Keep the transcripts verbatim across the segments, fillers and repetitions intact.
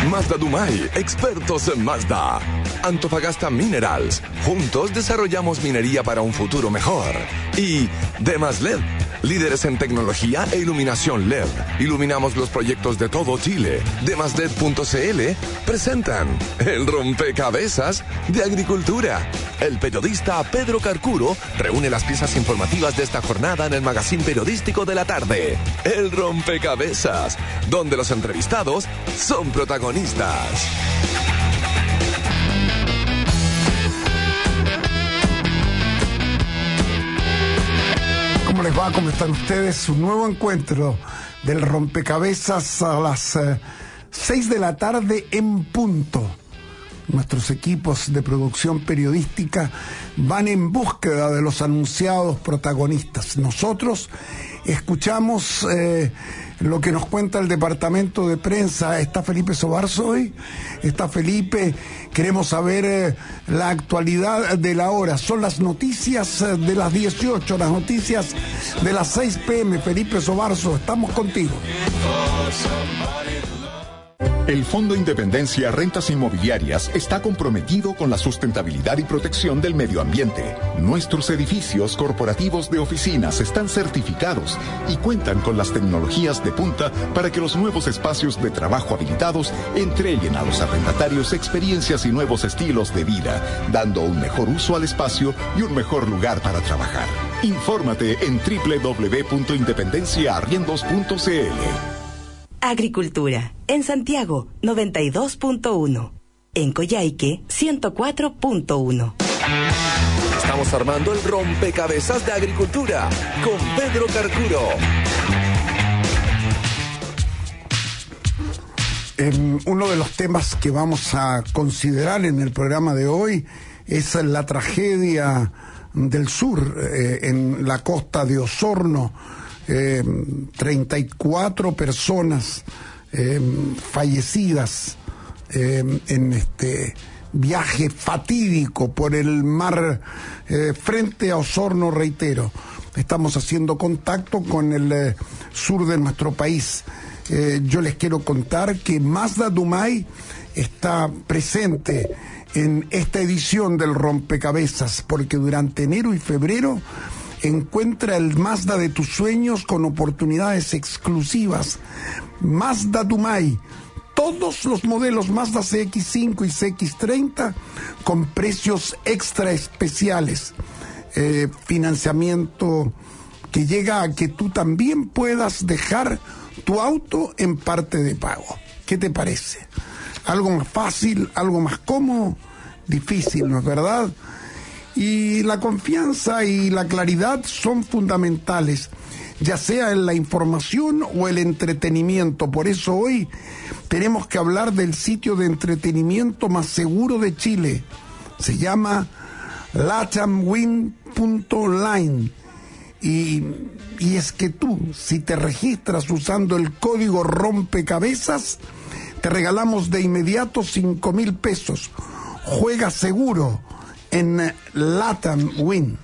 Mazda Dumay, expertos en Mazda. Antofagasta Minerals, juntos desarrollamos minería para un futuro mejor. Y Demas L E D, líderes en tecnología e iluminación L E D. Iluminamos los proyectos de todo Chile. Demas L E D punto c l presentan el rompecabezas de agricultura. El periodista Pedro Carcuro reúne las piezas informativas de esta jornada en el magazín periodístico de la tarde. El rompecabezas, donde los entrevistados son protagonistas. ¿Cómo les va? ¿Cómo están ustedes? Un nuevo encuentro del rompecabezas a las eh, seis de la tarde en punto. Nuestros equipos de producción periodística van en búsqueda de los anunciados protagonistas. Nosotros escuchamos eh, lo que nos cuenta el departamento de prensa. ¿Está Felipe Sobarzo hoy? ¿Está Felipe? Queremos saber eh, la actualidad de la hora. Son las noticias eh, de las dieciocho, las noticias de las seis pm. Felipe Sobarzo, estamos contigo. El Fondo Independencia Rentas Inmobiliarias está comprometido con la sustentabilidad y protección del medio ambiente. Nuestros edificios corporativos de oficinas están certificados y cuentan con las tecnologías de punta para que los nuevos espacios de trabajo habilitados entreguen a los arrendatarios experiencias y nuevos estilos de vida, dando un mejor uso al espacio y un mejor lugar para trabajar. Infórmate en doble u doble u doble u punto independencia arriendos punto c l. Agricultura, en Santiago, noventa y dos punto uno. En Coyhaique, ciento cuatro punto uno. Estamos armando el rompecabezas de agricultura con Pedro Carcuro. Eh, uno de los temas que vamos a considerar en el programa de hoy es la tragedia del sur, eh, en la costa de Osorno. Eh, treinta y cuatro personas eh, fallecidas eh, en este viaje fatídico por el mar eh, frente a Osorno, reitero. Estamos haciendo contacto con el eh, sur de nuestro país. Eh, yo les quiero contar que Mazda Dumay está presente en esta edición del rompecabezas, porque durante enero y febrero encuentra el Mazda de tus sueños con oportunidades exclusivas. Mazda Dumay, todos los modelos Mazda C X cinco y C X treinta con precios extra especiales. Eh, financiamiento que llega a que tú también puedas dejar tu auto en parte de pago. ¿Qué te parece? ¿Algo más fácil, algo más cómodo? Difícil, ¿no es verdad? Y la confianza y la claridad son fundamentales, ya sea en la información o el entretenimiento. Por eso hoy tenemos que hablar del sitio de entretenimiento más seguro de Chile. Se llama latamwin punto online. Y, y es que tú, si te registras usando el código rompecabezas, te regalamos de inmediato cinco mil pesos. Juega seguro en Latam Win.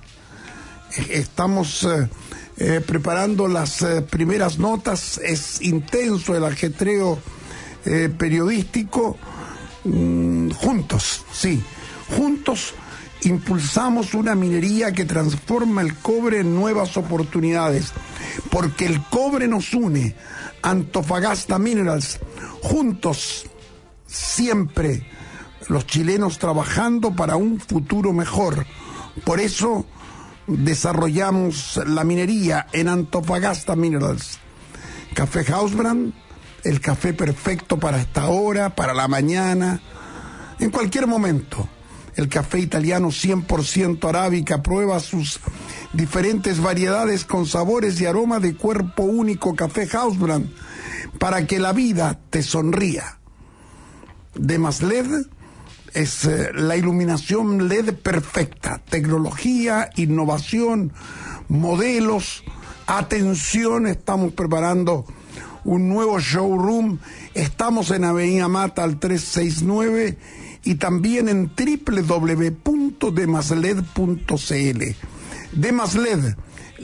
Estamos eh, eh, preparando las eh, primeras notas. Es intenso el ajetreo eh, periodístico. Mm, juntos, sí, juntos impulsamos una minería que transforma el cobre en nuevas oportunidades, porque el cobre nos une. Antofagasta Minerals, juntos, siempre los chilenos trabajando para un futuro mejor. Por eso desarrollamos la minería en Antofagasta Minerals. Café Hausbrand, el café perfecto para esta hora, para la mañana, en cualquier momento. El café italiano cien por ciento arábica, prueba sus diferentes variedades con sabores y aromas de cuerpo único. Café Hausbrand, para que la vida te sonría. Demas L E D es eh, la iluminación L E D perfecta. Tecnología, innovación, modelos. Atención, estamos preparando un nuevo showroom. Estamos en Avenida Mata al trescientos sesenta y nueve y también en doble u doble u doble u punto demasled punto c l. Demas L E D,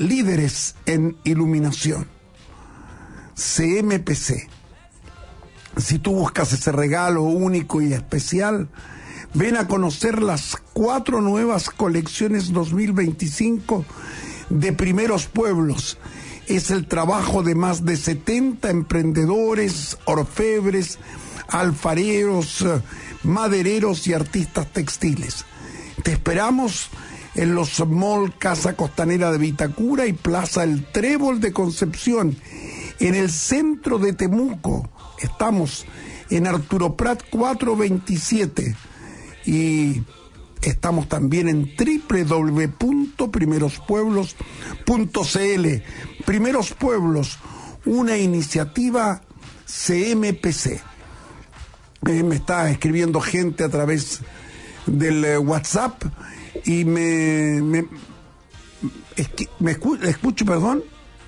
líderes en iluminación. C M P C, si tú buscas ese regalo único y especial, ven a conocer las cuatro nuevas colecciones dos mil veinticinco de Primeros Pueblos. Es el trabajo de más de setenta emprendedores, orfebres, alfareros, madereros y artistas textiles. Te esperamos en los malls Casa Costanera de Vitacura y Plaza El Trébol de Concepción, en el centro de Temuco. Estamos en Arturo Prat cuatrocientos veintisiete y estamos también en doble u doble u doble u punto primeros pueblos punto c l. Primeros Pueblos, una iniciativa C M P C. Eh, me está escribiendo gente a través del eh, WhatsApp y me me, esqui, me escu, escucho, perdón.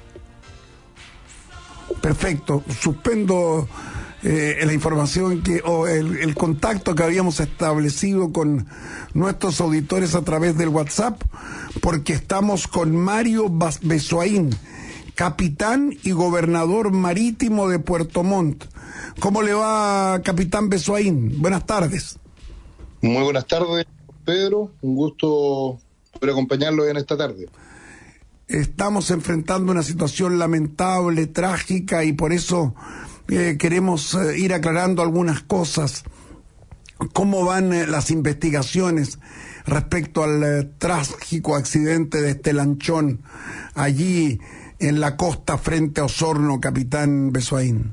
Perfecto, suspendo eh, la información que o el, el contacto que habíamos establecido con nuestros auditores a través del WhatsApp, porque estamos con Mario Besoaín, capitán y gobernador marítimo de Puerto Montt. ¿Cómo le va, capitán Besoaín? Buenas tardes. Muy buenas tardes, Pedro. Un gusto poder acompañarlo en esta tarde. Estamos enfrentando una situación lamentable, trágica, y por eso eh, queremos eh, ir aclarando algunas cosas. ¿Cómo van eh, las investigaciones respecto al eh, trágico accidente de este lanchón allí en la costa frente a Osorno, capitán Besoaín?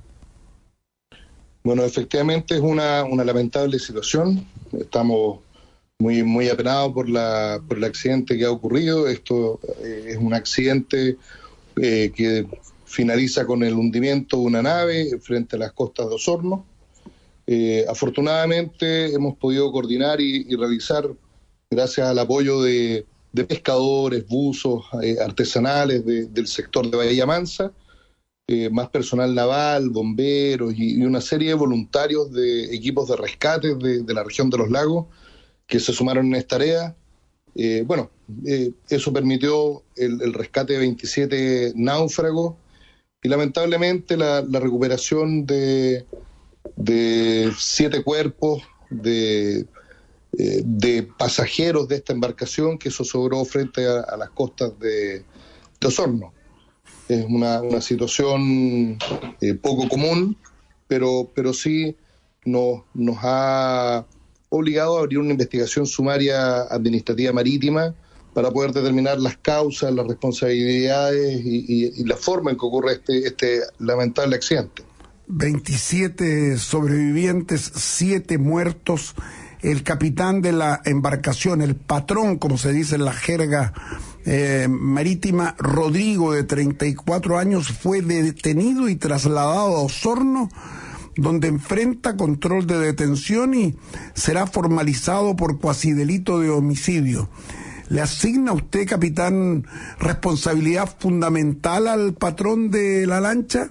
Bueno, efectivamente es una, una lamentable situación. Estamos muy muy apenados por la por el accidente que ha ocurrido. Esto eh, es un accidente eh, que finaliza con el hundimiento de una nave frente a las costas de Osorno. Eh, afortunadamente hemos podido coordinar y, y realizar, gracias al apoyo de, de pescadores, buzos, eh, artesanales de, del sector de Bahía Mansa, eh, más personal naval, bomberos y, y una serie de voluntarios de equipos de rescate de, de la región de los lagos, que se sumaron en esta tarea. Eh, bueno, eh, eso permitió el, el rescate de veintisiete náufragos y lamentablemente la, la recuperación de, de siete cuerpos de, eh, de pasajeros de esta embarcación que zozobró frente a, a las costas de, de Osorno. Es una, una situación eh, poco común, pero, pero sí nos, nos ha obligado a abrir una investigación sumaria administrativa marítima para poder determinar las causas, las responsabilidades y, y, y la forma en que ocurre este, este lamentable accidente. veintisiete sobrevivientes, siete muertos. El capitán de la embarcación, el patrón, como se dice en la jerga eh, marítima, Rodrigo, de treinta y cuatro años, fue detenido y trasladado a Osorno, donde enfrenta control de detención y será formalizado por cuasidelito de homicidio. ¿Le asigna a usted, capitán, responsabilidad fundamental al patrón de la lancha?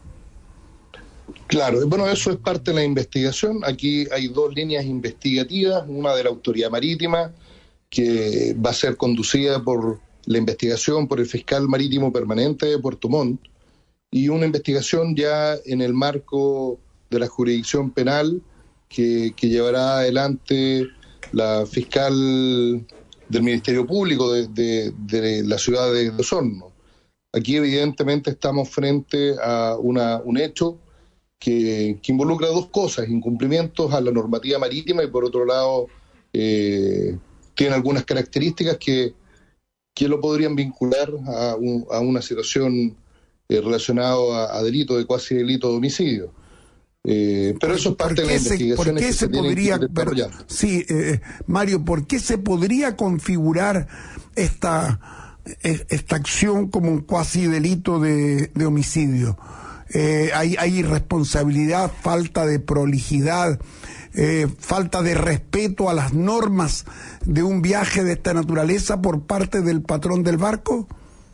Claro, bueno, eso es parte de la investigación. Aquí hay dos líneas investigativas, una de la Autoridad Marítima, que va a ser conducida por la investigación por el fiscal marítimo permanente de Puerto Montt, y una investigación ya en el marco de la jurisdicción penal que, que llevará adelante la fiscal del Ministerio Público de, de, de la ciudad de Osorno. Aquí evidentemente estamos frente a una, un hecho que, que involucra dos cosas: incumplimientos a la normativa marítima y, por otro lado, eh, tiene algunas características que, que lo podrían vincular a, un, a una situación eh, relacionada a, a delito de cuasi delito de homicidio. Eh, pero eso es parte de la investigación. ¿Por qué se, se podría, pero, sí, eh, Mario, ¿por qué se podría configurar esta, esta acción como un cuasi delito de, de homicidio? Eh, hay, hay irresponsabilidad, falta de prolijidad, eh, falta de respeto a las normas de un viaje de esta naturaleza por parte del patrón del barco.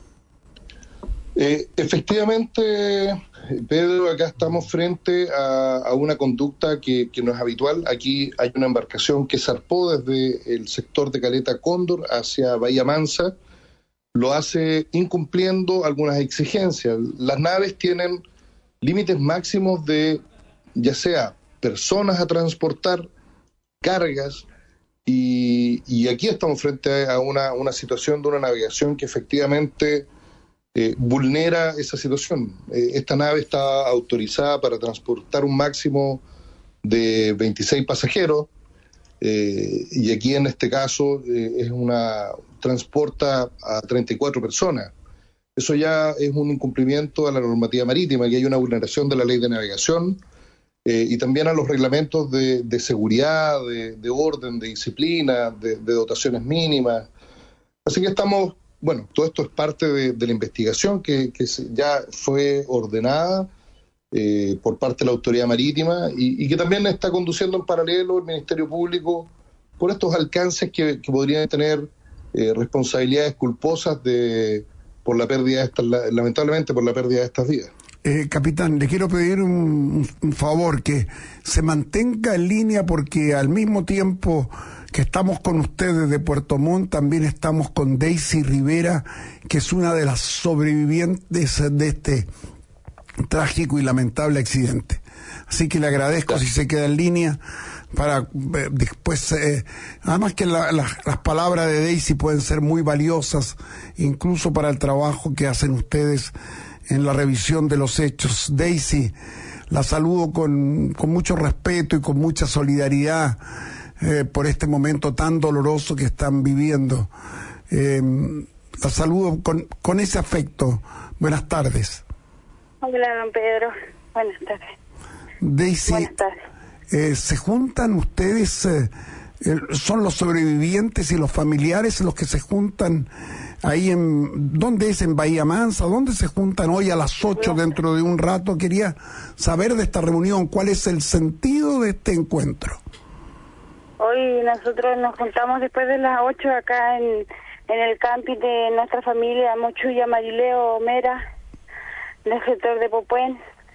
Eh, efectivamente, Pedro, acá estamos frente a, a una conducta que, que no es habitual. Aquí hay una embarcación que zarpó desde el sector de Caleta Cóndor hacia Bahía Mansa. Lo hace incumpliendo algunas exigencias. Las naves tienen límites máximos de ya sea personas a transportar, cargas, y, y aquí estamos frente a una, una situación de una navegación que efectivamente eh, vulnera esa situación. Eh, esta nave está autorizada para transportar un máximo de veintiséis pasajeros, eh, y aquí en este caso eh, es una transporta a treinta y cuatro personas. Eso ya es un incumplimiento a la normativa marítima, que hay una vulneración de la ley de navegación, eh, y también a los reglamentos de, de seguridad, de, de orden, de disciplina, de, de dotaciones mínimas. Así que estamos, bueno, todo esto es parte de, de la investigación que, que ya fue ordenada eh, por parte de la autoridad marítima y, y que también está conduciendo en paralelo el Ministerio Público por estos alcances que, que podrían tener eh, responsabilidades culposas de por la pérdida de estas, lamentablemente por la pérdida de estas vidas. Eh, capitán, le quiero pedir un, un favor, que se mantenga en línea, porque al mismo tiempo que estamos con ustedes de Puerto Montt, también estamos con Daisy Rivera, que es una de las sobrevivientes de este trágico y lamentable accidente. Así que le agradezco si se queda en línea para eh, después, eh, además que la, la, las palabras de Daisy pueden ser muy valiosas, incluso para el trabajo que hacen ustedes en la revisión de los hechos. Daisy, la saludo con, con mucho respeto y con mucha solidaridad eh, por este momento tan doloroso que están viviendo. Eh, la saludo con, con ese afecto. Buenas tardes. Hola, don Pedro. Buenas tardes. Daisy, Buenas tardes. Eh, ¿se juntan ustedes, eh, eh, son los sobrevivientes y los familiares los que se juntan ahí en, ¿dónde es? ¿En Bahía Mansa? ¿Dónde se juntan hoy a las ocho dentro de un rato? Quería saber de esta reunión, ¿cuál es el sentido de este encuentro? Hoy nosotros nos juntamos después de las ocho acá en, en el camping de nuestra familia, Mochuya, Marileo, Mera, del sector de Popuen.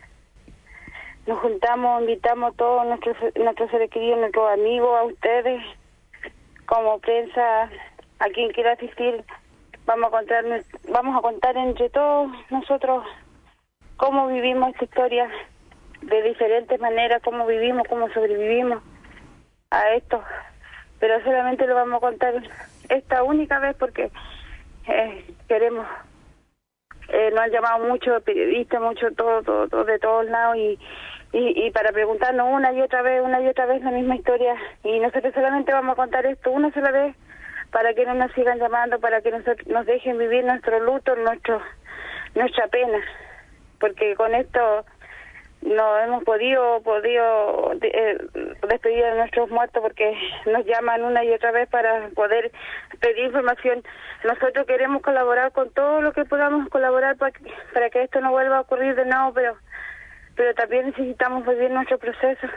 Nos juntamos, invitamos a todos nuestros, nuestros seres queridos, nuestros amigos, a ustedes, como prensa, a quien quiera asistir. Vamos a contar, vamos a contar entre todos nosotros cómo vivimos esta historia de diferentes maneras, cómo vivimos, cómo sobrevivimos a esto. Pero solamente lo vamos a contar esta única vez porque eh, queremos. Eh, nos han llamado muchos periodistas, muchos todo, todo, todo, de todos lados y, y, y para preguntarnos una y otra vez, una y otra vez la misma historia. Y nosotros solamente vamos a contar esto una sola vez para que no nos sigan llamando, para que nos, nos dejen vivir nuestro luto, nuestro nuestra pena. Porque con esto no hemos podido podido de, eh, despedir a nuestros muertos porque nos llaman una y otra vez para poder pedir información. Nosotros queremos colaborar con todo lo que podamos colaborar para que, para que esto no vuelva a ocurrir de nuevo, pero pero también necesitamos vivir nuestro proceso.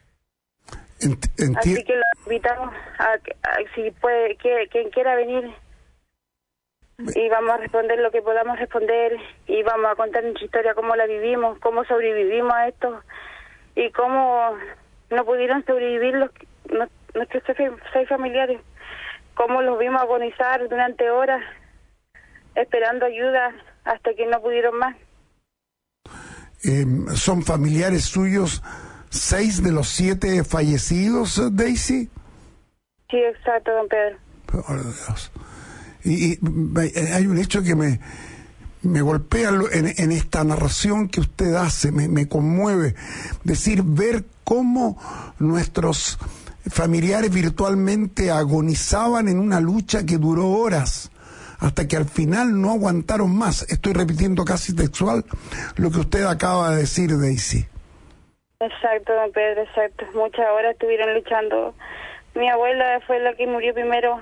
Ent Así que lo invitamos a, a si puede, que, quien quiera venir y vamos a responder lo que podamos responder y vamos a contar nuestra historia, cómo la vivimos, cómo sobrevivimos a esto y cómo no pudieron sobrevivir los, nuestros seis familiares, cómo los vimos agonizar durante horas esperando ayuda hasta que no pudieron más. Eh, ¿Son familiares suyos seis de los siete fallecidos, Daisy? Sí, exacto, don Pedro. Por Dios. Y, y hay un hecho que me me golpea en, en esta narración que usted hace, me, me conmueve, decir, ver cómo nuestros familiares virtualmente agonizaban en una lucha que duró horas, hasta que al final no aguantaron más. Estoy repitiendo casi textual lo que usted acaba de decir, Daisy. Exacto, don Pedro, exacto. Muchas horas estuvieron luchando. Mi abuela fue la que murió primero,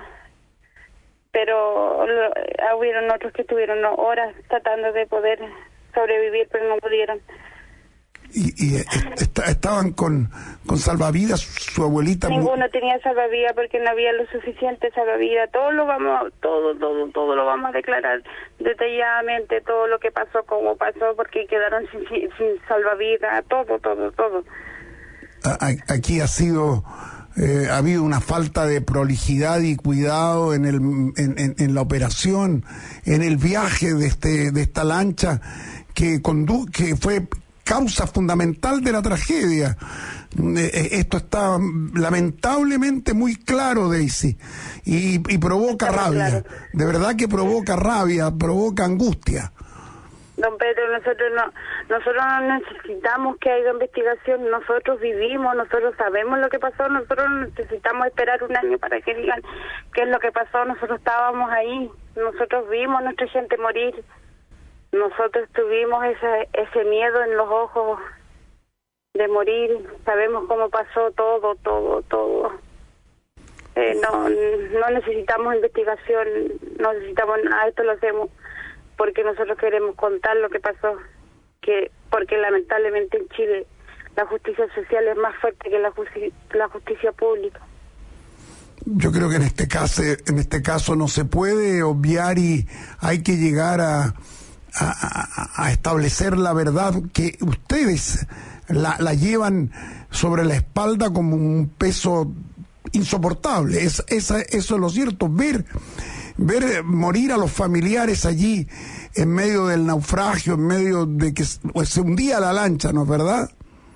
pero lo, hubieron otros que estuvieron horas tratando de poder sobrevivir, pero no pudieron. ¿Y, y est estaban con, con salvavidas su abuelita? Ninguno tenía salvavidas porque no había lo suficiente salvavidas. Todo lo vamos, todo, todo, todo lo vamos a declarar detalladamente, todo lo que pasó, cómo pasó, porque quedaron sin, sin, sin salvavidas, todo, todo, todo. Aquí ha sido... Eh, ha habido una falta de prolijidad y cuidado en, el, en, en, en la operación, en el viaje de este de esta lancha que condu que fue causa fundamental de la tragedia. Eh, esto está lamentablemente muy claro, Daisy, y, y provoca Estamos rabia, claros. de verdad que provoca rabia, provoca angustia. Don Pedro, nosotros no, nosotros no necesitamos que haya investigación, nosotros vivimos, nosotros sabemos lo que pasó, nosotros no necesitamos esperar un año para que digan qué es lo que pasó, nosotros estábamos ahí, nosotros vimos a nuestra gente morir, nosotros tuvimos ese, ese miedo en los ojos de morir, sabemos cómo pasó todo, todo, todo. Eh, no, no necesitamos investigación, no necesitamos nada, esto lo hacemos porque nosotros queremos contar lo que pasó, que porque lamentablemente en Chile la justicia social es más fuerte que la, justi la justicia pública. Yo creo que en este caso, en este caso no se puede obviar y hay que llegar a, a, a, a establecer la verdad que ustedes la, la llevan sobre la espalda como un peso insoportable. Es, esa, eso es lo cierto, ver ver morir a los familiares allí en medio del naufragio, en medio de que pues, se hundía la lancha, ¿no es verdad?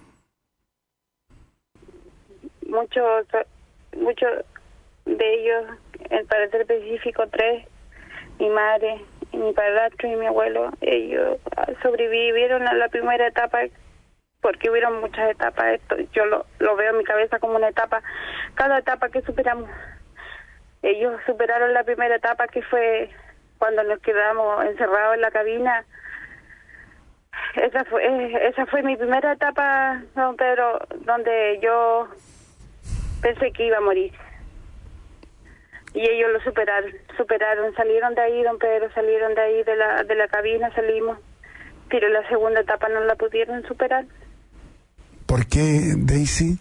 Muchos muchos de ellos, para ser específico, tres, mi madre, mi padrastro y mi abuelo, ellos sobrevivieron a la primera etapa, porque hubieron muchas etapas. Esto yo lo, lo veo en mi cabeza como una etapa, cada etapa que superamos. Ellos superaron la primera etapa, que fue cuando nos quedamos encerrados en la cabina. Esa fue esa fue mi primera etapa, don Pedro, donde yo pensé que iba a morir. Y ellos lo superaron, superaron, salieron de ahí, don Pedro, salieron de ahí de la de la cabina, salimos. Pero la segunda etapa no la pudieron superar. ¿Por qué, Daisy?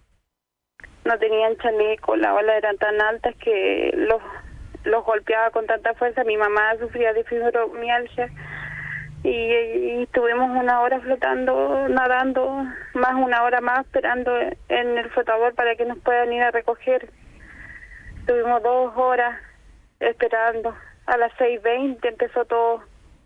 No tenían chaleco, las olas eran tan altas que los, los golpeaba con tanta fuerza. Mi mamá sufría de fibromialgia y, y estuvimos una hora flotando, nadando, más una hora más esperando en el flotador para que nos puedan ir a recoger. Estuvimos dos horas esperando. A las seis veinte empezó todo.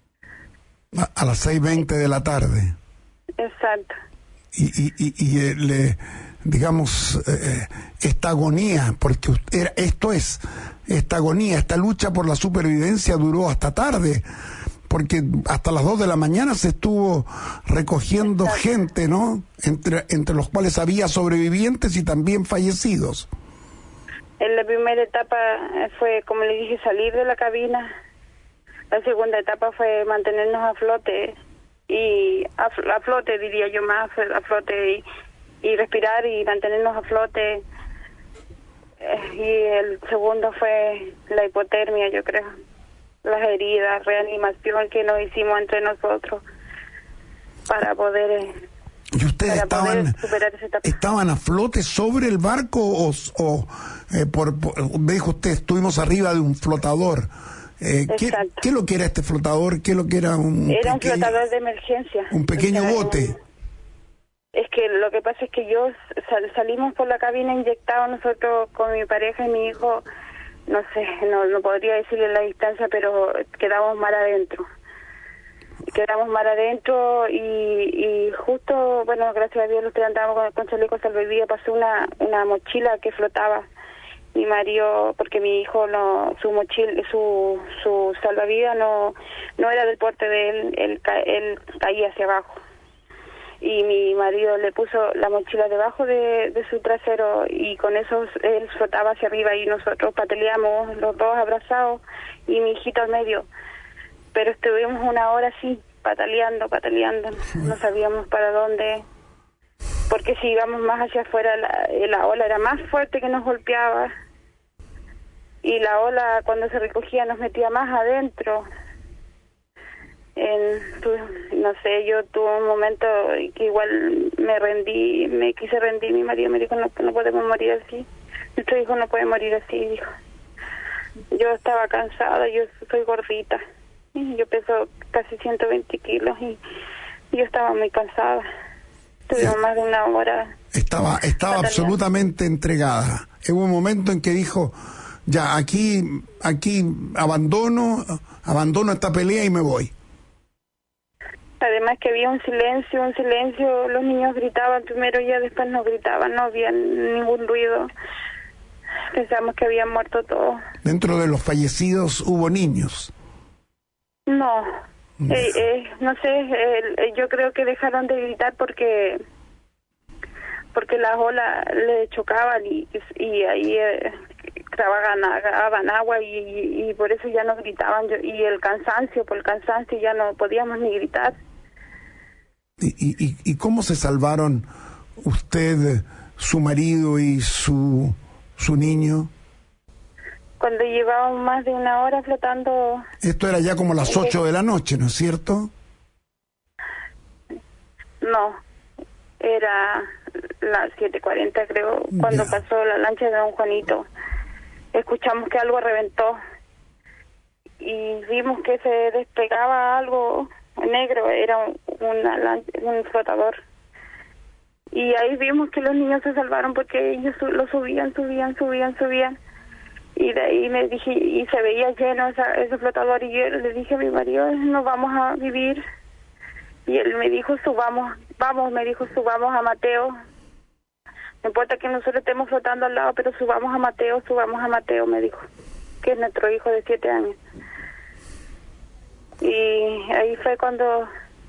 A, a las seis veinte de la tarde. Exacto. Y, y, y, y eh, le, digamos, eh, esta agonía, porque usted, esto es, esta agonía, esta lucha por la supervivencia duró hasta tarde, porque hasta las dos de la mañana se estuvo recogiendo Exacto. gente, ¿no? Entre, entre los cuales había sobrevivientes y también fallecidos. En la primera etapa fue, como le dije, salir de la cabina. La segunda etapa fue mantenernos a flote, y a, a flote diría yo más, a flote y, y respirar y mantenernos a flote. Eh, y el segundo fue la hipotermia, yo creo. Las heridas, reanimación que nos hicimos entre nosotros para poder... Eh, ¿Y ustedes estaban, estaban a flote sobre el barco o, o eh, por, por, me dijo usted, estuvimos arriba de un flotador? Eh, ¿qué, ¿Qué es lo que era este flotador? ¿Qué es lo que era un Era pequeño, un flotador de emergencia. Un pequeño o sea, bote. Es que lo que pasa es que yo sal, salimos por la cabina inyectados nosotros con mi pareja y mi hijo, no sé, no, no podría decirle la distancia, pero quedamos mal adentro. Quedamos mal adentro y, y justo, bueno, gracias a Dios los que andábamos con, con chaleco salvavidas, pasó una, una mochila que flotaba. Mi marido, porque mi hijo, no, su mochila, su, su salvavidas no, no era del porte de él, él, él caía hacia abajo. Y mi marido le puso la mochila debajo de, de su trasero y con eso él flotaba hacia arriba y nosotros pataleamos los dos abrazados y mi hijito al medio. Pero estuvimos una hora así, pataleando, pataleando, no sabíamos para dónde, porque si íbamos más hacia afuera la, la ola era más fuerte que nos golpeaba y la ola cuando se recogía nos metía más adentro. En, no sé, yo tuve un momento que igual me rendí, me quise rendir, mi marido me dijo no, no podemos morir así, nuestro hijo no puede morir así, dijo. Yo estaba cansada, yo soy gordita, yo peso casi ciento veinte kilos y yo estaba muy cansada, estuvimos más de una hora. Estaba, estaba absolutamente entregada. Hubo un momento en que dijo, ya, aquí, aquí abandono, abandono esta pelea y me voy. Además que había un silencio, un silencio, los niños gritaban primero y ya después no gritaban, no había ningún ruido. Pensamos que habían muerto todos. ¿Dentro de los fallecidos hubo niños? No, eh, eh, no sé, eh, yo creo que dejaron de gritar porque porque las olas le chocaban y, y ahí eh, tragaban agua y, y, y por eso ya no gritaban. Y el cansancio, por el cansancio ya no podíamos ni gritar. ¿Y, y, y cómo se salvaron usted, su marido y su, su niño? Cuando llevábamos más de una hora flotando... Esto era ya como las ocho de la noche, ¿no es cierto? No, era las siete cuarenta creo, cuando ya. pasó la lancha de don Juanito. Escuchamos que algo reventó y vimos que se despegaba algo negro, era un, una lancha, un flotador. Y ahí vimos que los niños se salvaron porque ellos su, lo subían, subían, subían, subían. Y de ahí me dije, y se veía lleno esa, ese flotador, y yo le dije a mi marido, no vamos a vivir. Y él me dijo, subamos, vamos, me dijo, subamos a Mateo. No importa que nosotros estemos flotando al lado, pero subamos a Mateo, subamos a Mateo, me dijo, que es nuestro hijo de siete años. Y ahí fue cuando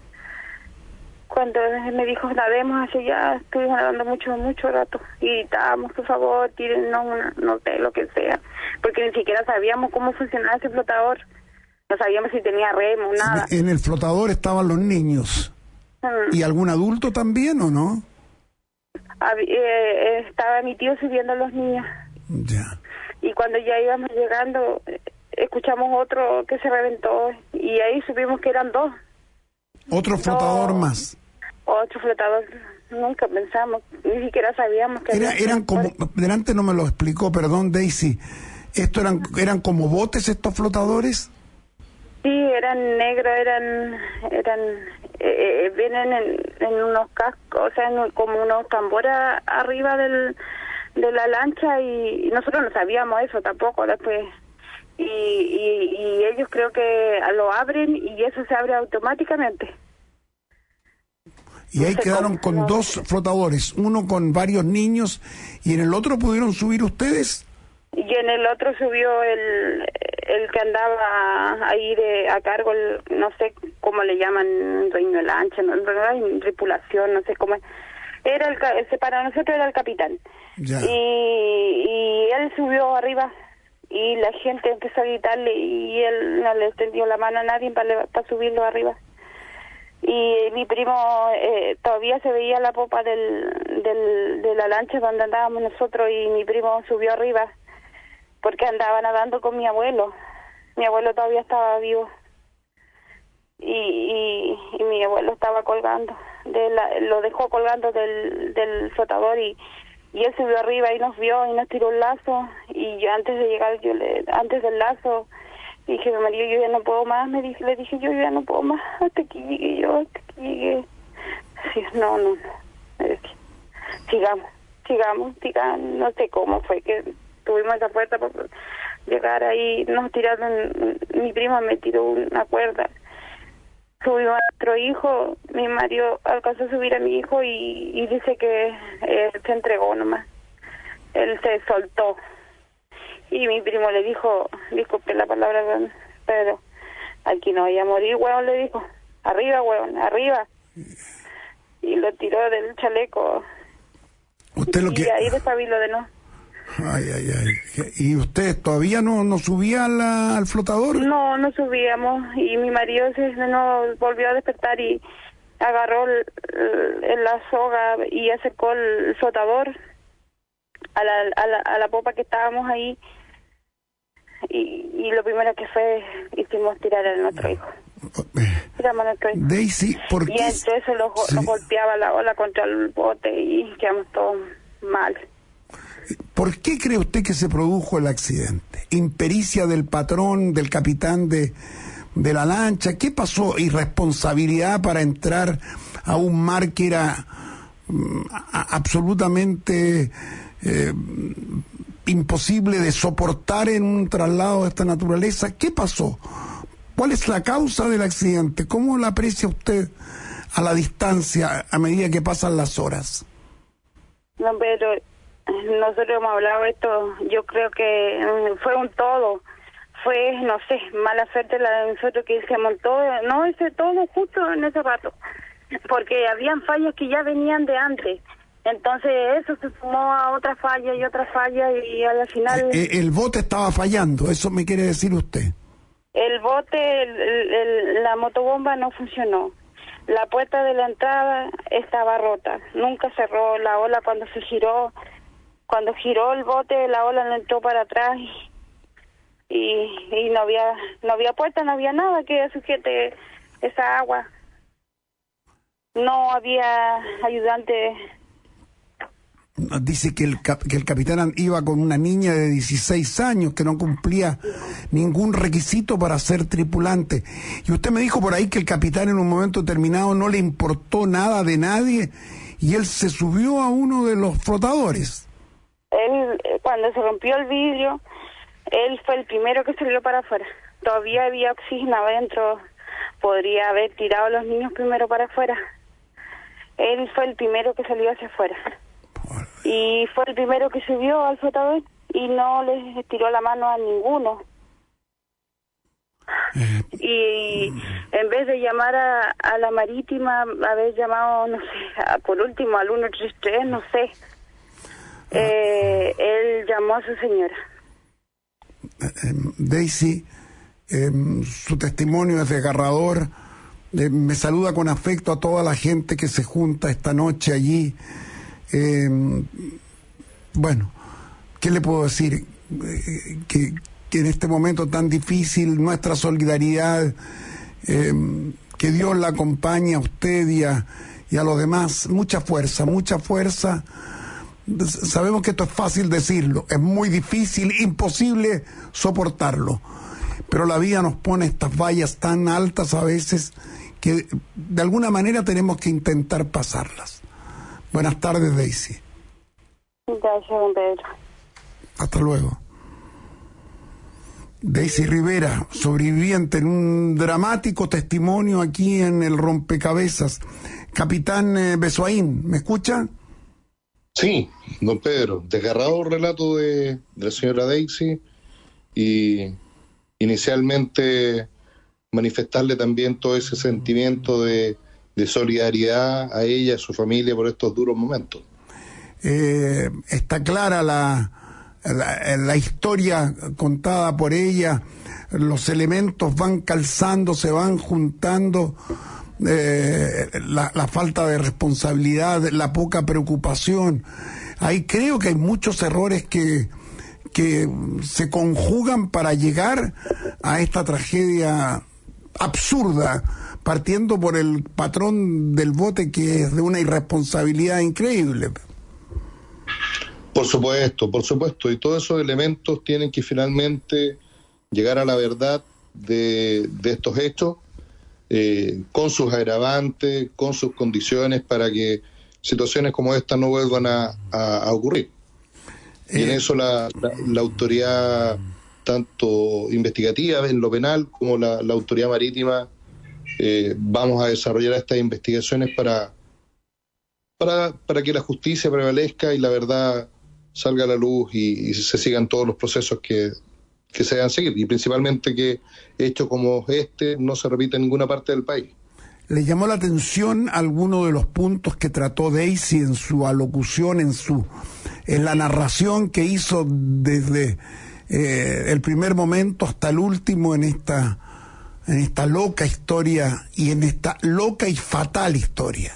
cuando me dijo, nademos hacia allá, estuvimos nadando mucho, mucho rato, y estábamos, por favor, tírennos una, no sé, lo que sea, porque ni siquiera sabíamos cómo funcionaba ese flotador, no sabíamos si tenía remo, nada. En el flotador estaban los niños. Mm. ¿Y algún adulto también o no? Hab eh, estaba mi tío subiendo a los niños. Ya. Y cuando ya íbamos llegando, escuchamos otro que se reventó, y ahí supimos que eran dos. ¿Otro flotador no, más? Otro flotador, nunca pensamos, ni siquiera sabíamos que... Era, eran como, delante no me lo explicó, perdón Daisy, ¿esto eran, eran como botes estos flotadores? Sí, eran negros, eran, eran, eh, vienen en, en unos cascos, o sea, en, como unos tambores arriba del, de la lancha, y nosotros no sabíamos eso tampoco después. Y, y, y ellos creo que lo abren y eso se abre automáticamente. Y ahí no sé quedaron cómo, con no, dos flotadores, uno con varios niños, y en el otro pudieron subir ustedes. Y en el otro subió el, el que andaba ahí de a cargo, el, no sé cómo le llaman, dueño de lancha, no, no, tripulación, no sé cómo es. Era el, ese para nosotros era el capitán. Ya. Y, y él subió arriba. Y la gente empezó a gritarle y él no le extendió la mano a nadie para, para subirlo arriba. Y mi primo, eh, todavía se veía la popa del, del, de la lancha donde andábamos nosotros, y mi primo subió arriba porque andaba nadando con mi abuelo. Mi abuelo todavía estaba vivo. Y, y, y mi abuelo estaba colgando, de la, lo dejó colgando del, del flotador, y Y él subió arriba y nos vio y nos tiró un lazo, y yo antes de llegar, yo le, antes del lazo, dije, mi marido, yo ya no puedo más, me dije, le dije, yo ya no puedo más, hasta que llegue yo, hasta que llegue. Sí, no, no, no, me dije, sigamos, sigamos, sigamos, no sé cómo fue que tuvimos esa fuerza para llegar ahí, nos tiraron, mi prima me tiró una cuerda, subimos a nuestro hijo, mi marido alcanzó a subir a mi hijo y, y dice que eh, se entregó nomás. Él se soltó. Y mi primo le dijo, disculpe la palabra, pero aquí no voy a morir, huevón, le dijo. Arriba, huevón, arriba. Y lo tiró del chaleco. Usted lo y que... ahí despabiló de no. Ay, ay, ay. ¿Y usted todavía no, no subía a la, al flotador? No, no subíamos. Y mi marido se no volvió a despertar y agarró el, el, la soga y acercó el flotador a la, a la, a la popa que estábamos ahí. Y, y lo primero que fue, hicimos tirar a nuestro hijo. Tiramos a nuestro hijo. Daisy, ¿por qué? Y entre eso lo, sí. nos golpeaba la ola contra el bote y quedamos todos mal. ¿Por qué cree usted que se produjo el accidente? ¿Impericia del patrón, del capitán de, de la lancha? ¿Qué pasó? ¿Irresponsabilidad para entrar a un mar que era mm, a, absolutamente eh, imposible de soportar en un traslado de esta naturaleza? ¿Qué pasó? ¿Cuál es la causa del accidente? ¿Cómo la aprecia usted a la distancia a medida que pasan las horas? No, pero nosotros hemos hablado de esto, yo creo que fue un todo, fue, no sé, mala suerte la de nosotros que se montó, no ese todo justo en ese rato, porque habían fallas que ya venían de antes, entonces eso se sumó a otra falla y otra falla y al final... El, el bote estaba fallando, eso me quiere decir usted. El bote, el, el, la motobomba no funcionó. La puerta de la entrada estaba rota. Nunca cerró la ola cuando se giró. Cuando giró el bote, la ola no entró para atrás y, y, y no había no había puerta, no había nada que sujete esa agua. No había ayudante. Dice que el, cap, que el capitán iba con una niña de dieciséis años que no cumplía ningún requisito para ser tripulante. Y usted me dijo por ahí que el capitán en un momento determinado no le importó nada de nadie y él se subió a uno de los flotadores. Él, cuando se rompió el vidrio, él fue el primero que salió para afuera. Todavía había oxígeno adentro. Podría haber tirado a los niños primero para afuera. Él fue el primero que salió hacia afuera. Y fue el primero que subió al flotador y no les tiró la mano a ninguno. Eh, y en vez de llamar a, a la marítima, haber llamado, no sé, a, por último al uno tres tres, no sé, eh, él llamó a su señora. Eh, Daisy, eh, su testimonio es desgarrador. Eh, me saluda con afecto a toda la gente que se junta esta noche allí. Eh, bueno, ¿qué le puedo decir? Eh, que, que en este momento tan difícil nuestra solidaridad, eh, que Dios la acompañe a usted y a, y a los demás, mucha fuerza, mucha fuerza. Sabemos que esto es fácil decirlo, es muy difícil, imposible soportarlo, pero la vida nos pone estas vallas tan altas a veces que de alguna manera tenemos que intentar pasarlas. Buenas tardes, Daisy. Gracias, don Pedro. Hasta luego. Daisy Rivera, sobreviviente en un dramático testimonio aquí en el Rompecabezas. Capitán eh, Besoaín, ¿me escucha? Sí, don Pedro, desgarrador relato de, de la señora Daisy y inicialmente manifestarle también todo ese sentimiento de de solidaridad a ella y a su familia por estos duros momentos. Eh, está clara la, la, la historia contada por ella, los elementos van calzando, se van juntando, eh, la, la falta de responsabilidad, la poca preocupación. Ahí creo que hay muchos errores que, que se conjugan para llegar a esta tragedia absurda, partiendo por el patrón del bote, que es de una irresponsabilidad increíble. Por supuesto, por supuesto, y todos esos elementos tienen que finalmente llegar a la verdad de, de estos hechos, eh, con sus agravantes, con sus condiciones, para que situaciones como esta no vuelvan a, a, a ocurrir. Y eh, en eso la, la, la autoridad, tanto investigativa en lo penal como la, la autoridad marítima, Eh, vamos a desarrollar estas investigaciones para, para para que la justicia prevalezca y la verdad salga a la luz y, y se sigan todos los procesos que, que se deben seguir, y principalmente que hechos como este no se repita en ninguna parte del país. ¿Le llamó la atención alguno de los puntos que trató Daisy en su alocución, en su en la narración que hizo desde eh, el primer momento hasta el último en esta en esta loca historia y en esta loca y fatal historia?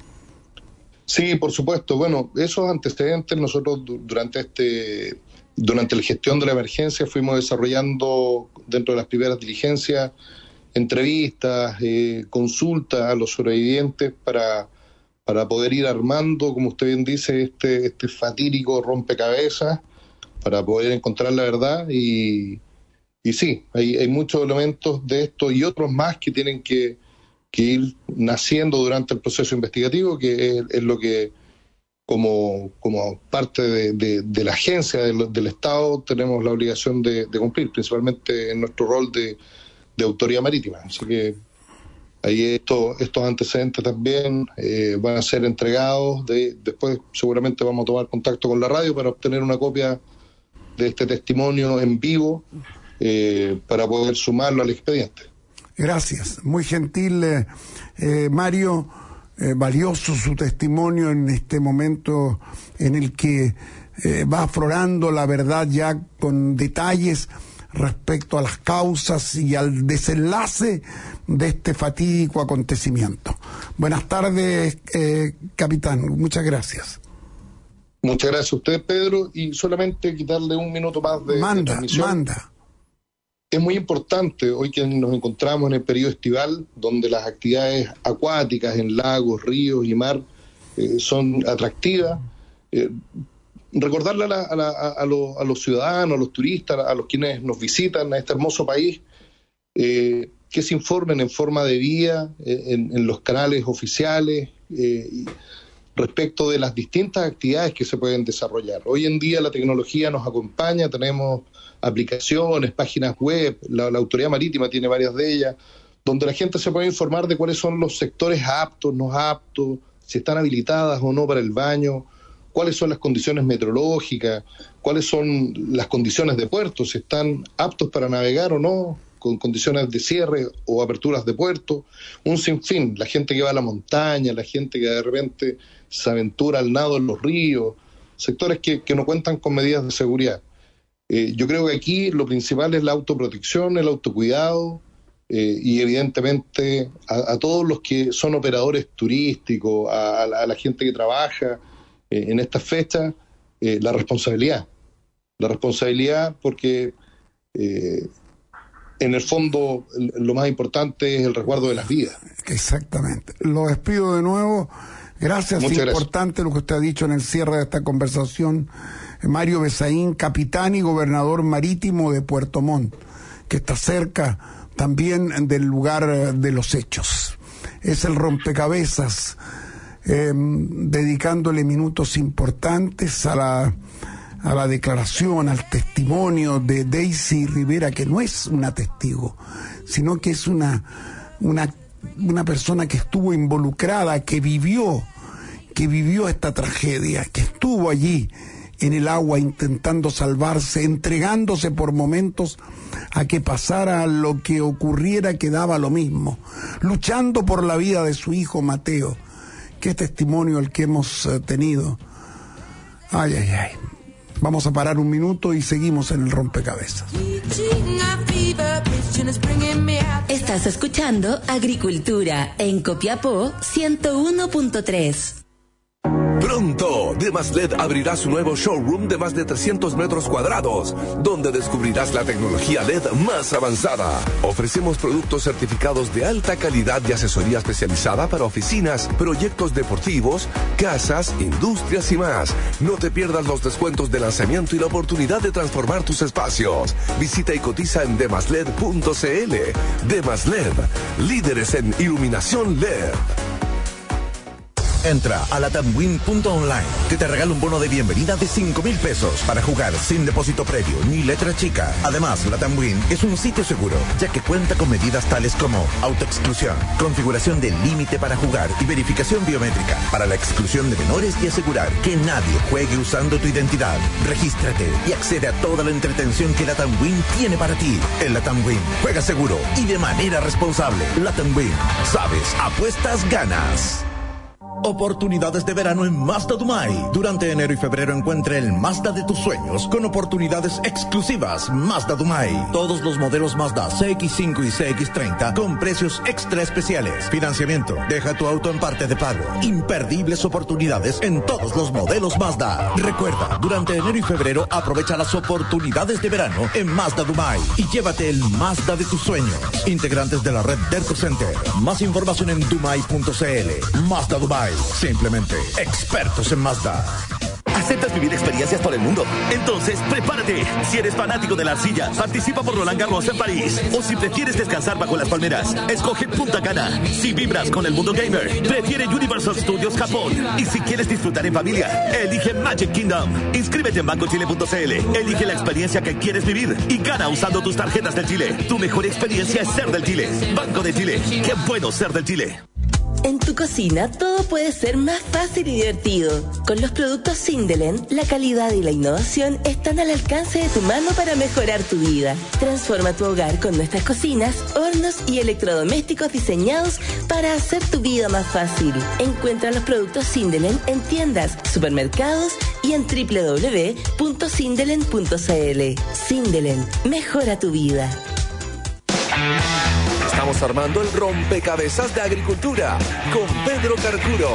Sí, por supuesto. Bueno, esos antecedentes nosotros durante este durante la gestión de la emergencia fuimos desarrollando dentro de las primeras diligencias entrevistas, eh, consultas a los sobrevivientes para, para poder ir armando, como usted bien dice, este, este fatídico rompecabezas, para poder encontrar la verdad. Y Y sí, hay, hay muchos elementos de esto y otros más que tienen que, que ir naciendo durante el proceso investigativo, que es, es lo que como, como parte de, de, de la agencia del, del Estado tenemos la obligación de, de cumplir, principalmente en nuestro rol de, de autoría marítima. Así que ahí esto, estos antecedentes también eh, van a ser entregados. De, después seguramente vamos a tomar contacto con la radio para obtener una copia de este testimonio en vivo eh, para poder sumarlo al expediente. Gracias, muy gentil eh, eh, Mario, eh, valioso su testimonio en este momento en el que eh, va aflorando la verdad ya con detalles respecto a las causas y al desenlace de este fatídico acontecimiento. Buenas tardes, eh, capitán, muchas gracias. Muchas gracias a usted, Pedro, y solamente quitarle un minuto más de, manda, de transmisión. Manda. Es muy importante hoy que nos encontramos en el periodo estival, donde las actividades acuáticas en lagos, ríos y mar eh, son atractivas. Eh, recordarle a, la, a, la, a, los, a los ciudadanos, a los turistas, a los quienes nos visitan a este hermoso país, eh, que se informen en forma debida eh, en, en los canales oficiales eh, respecto de las distintas actividades que se pueden desarrollar. Hoy en día la tecnología nos acompaña, tenemos aplicaciones, páginas web, la, la Autoridad Marítima tiene varias de ellas, donde la gente se puede informar de cuáles son los sectores aptos, no aptos, si están habilitadas o no para el baño, cuáles son las condiciones meteorológicas, cuáles son las condiciones de puerto, si están aptos para navegar o no, con condiciones de cierre o aperturas de puerto, un sinfín, la gente que va a la montaña, la gente que de repente se aventura al nado en los ríos, sectores que, que no cuentan con medidas de seguridad. Eh, yo creo que aquí lo principal es la autoprotección, el autocuidado eh, y evidentemente a, a todos los que son operadores turísticos, a, a, la, a la gente que trabaja eh, en estas fechas, eh, la responsabilidad. La responsabilidad porque eh, en el fondo lo más importante es el resguardo de las vidas. Exactamente. Lo despido de nuevo. Gracias, Muchas importante gracias. Lo que usted ha dicho en el cierre de esta conversación. Mario Besaín, capitán y gobernador marítimo de Puerto Montt, que está cerca también del lugar de los hechos. Es el rompecabezas, eh, dedicándole minutos importantes a la, a la declaración, al testimonio de Daisy Rivera, que no es una testigo, sino que es una, una, una persona que estuvo involucrada, que vivió, que vivió esta tragedia, que estuvo allí en el agua intentando salvarse, entregándose por momentos a que pasara lo que ocurriera, que daba lo mismo, luchando por la vida de su hijo Mateo. Qué testimonio el que hemos uh, tenido. Ay, ay, ay. Vamos a parar un minuto y seguimos en el rompecabezas. Estás escuchando Agricultura en Copiapó ciento uno punto tres. Pronto, Demaslet abrirá su nuevo showroom de más de trescientos metros cuadrados, donde descubrirás la tecnología L E D más avanzada. Ofrecemos productos certificados de alta calidad y asesoría especializada para oficinas, proyectos deportivos, casas, industrias y más. No te pierdas los descuentos de lanzamiento y la oportunidad de transformar tus espacios. Visita y cotiza en demasled punto cl. Demaslet, líderes en iluminación L E D. Entra a latamwin punto online, que te regala un bono de bienvenida de cinco mil pesos para jugar sin depósito previo ni letra chica. Además, Latamwin es un sitio seguro, ya que cuenta con medidas tales como autoexclusión, configuración del límite para jugar y verificación biométrica para la exclusión de menores y asegurar que nadie juegue usando tu identidad. Regístrate y accede a toda la entretención que Latamwin tiene para ti. En Latamwin, juega seguro y de manera responsable. Latamwin, sabes, apuestas, ganas. Oportunidades de verano en Mazda Dumay. Durante enero y febrero encuentre el Mazda de tus sueños con oportunidades exclusivas. Mazda Dumay. Todos los modelos Mazda C X cinco y C X treinta con precios extra especiales. Financiamiento. Deja tu auto en parte de pago. Imperdibles oportunidades en todos los modelos Mazda. Recuerda, durante enero y febrero aprovecha las oportunidades de verano en Mazda Dumay y llévate el Mazda de tus sueños. Integrantes de la red Derco Center. Más información en dumay punto cl. Mazda Dumay. Simplemente expertos en Mazda. ¿Aceptas vivir experiencias por el mundo? Entonces, prepárate. Si eres fanático de la arcilla, participa por Roland Garros en París. O si prefieres descansar bajo las palmeras, escoge Punta Cana. Si vibras con el mundo gamer, prefiere Universal Studios Japón. Y si quieres disfrutar en familia, elige Magic Kingdom. Inscríbete en banco chile punto c l. Elige la experiencia que quieres vivir y gana usando tus tarjetas del Chile. Tu mejor experiencia es ser del Chile. Banco de Chile. Qué bueno ser del Chile. En tu cocina todo puede ser más fácil y divertido. Con los productos Sindelen, la calidad y la innovación están al alcance de tu mano para mejorar tu vida. Transforma tu hogar con nuestras cocinas, hornos y electrodomésticos diseñados para hacer tu vida más fácil. Encuentra los productos Sindelen en tiendas, supermercados y en doble u doble u doble u punto sindelen punto c l. Sindelen, mejora tu vida. Estamos armando el rompecabezas de agricultura con Pedro Carcuro.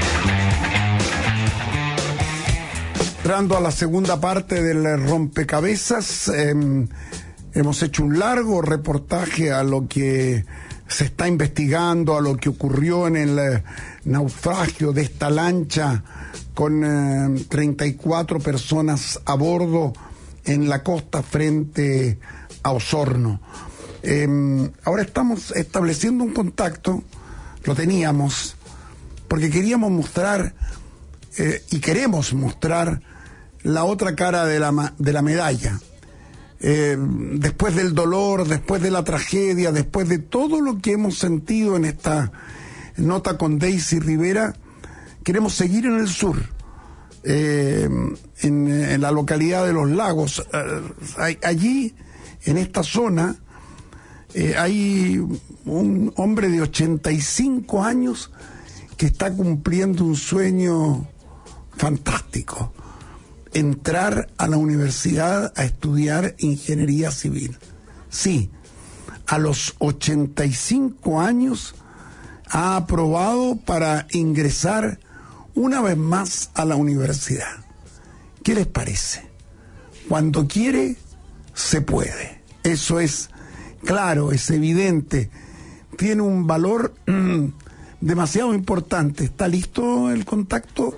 Entrando a la segunda parte del rompecabezas, eh, hemos hecho un largo reportaje a lo que se está investigando, a lo que ocurrió en el eh, naufragio de esta lancha con eh, treinta y cuatro personas a bordo en la costa frente a Osorno. Eh, ahora estamos estableciendo un contacto, lo teníamos, porque queríamos mostrar eh, y queremos mostrar la otra cara de la, de la medalla. Eh, después del dolor, después de la tragedia, después de todo lo que hemos sentido en esta nota con Daisy Rivera, queremos seguir en el sur, eh, en, en la localidad de Los Lagos. Eh, allí, en esta zona, Eh, hay un hombre de ochenta y cinco años que está cumpliendo un sueño fantástico: entrar a la universidad a estudiar ingeniería civil. Sí, a los ochenta y cinco años ha aprobado para ingresar una vez más a la universidad. ¿Qué les parece? Cuando quiere, se puede. Eso es claro, es evidente, tiene un valor mmm, demasiado importante. ¿Está listo el contacto?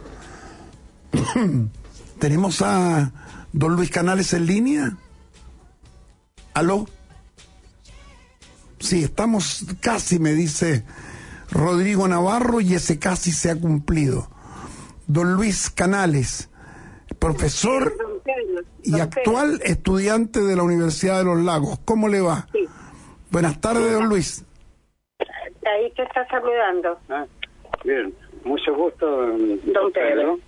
¿Tenemos a don Luis Canales en línea? ¿Aló? Sí, estamos casi, me dice Rodrigo Navarro, y ese casi se ha cumplido. Don Luis Canales, profesor y actual estudiante de la Universidad de Los Lagos. ¿Cómo le va? Sí. Buenas tardes, don Luis. Ahí te está saludando. Ah, bien, mucho gusto, don Pedro.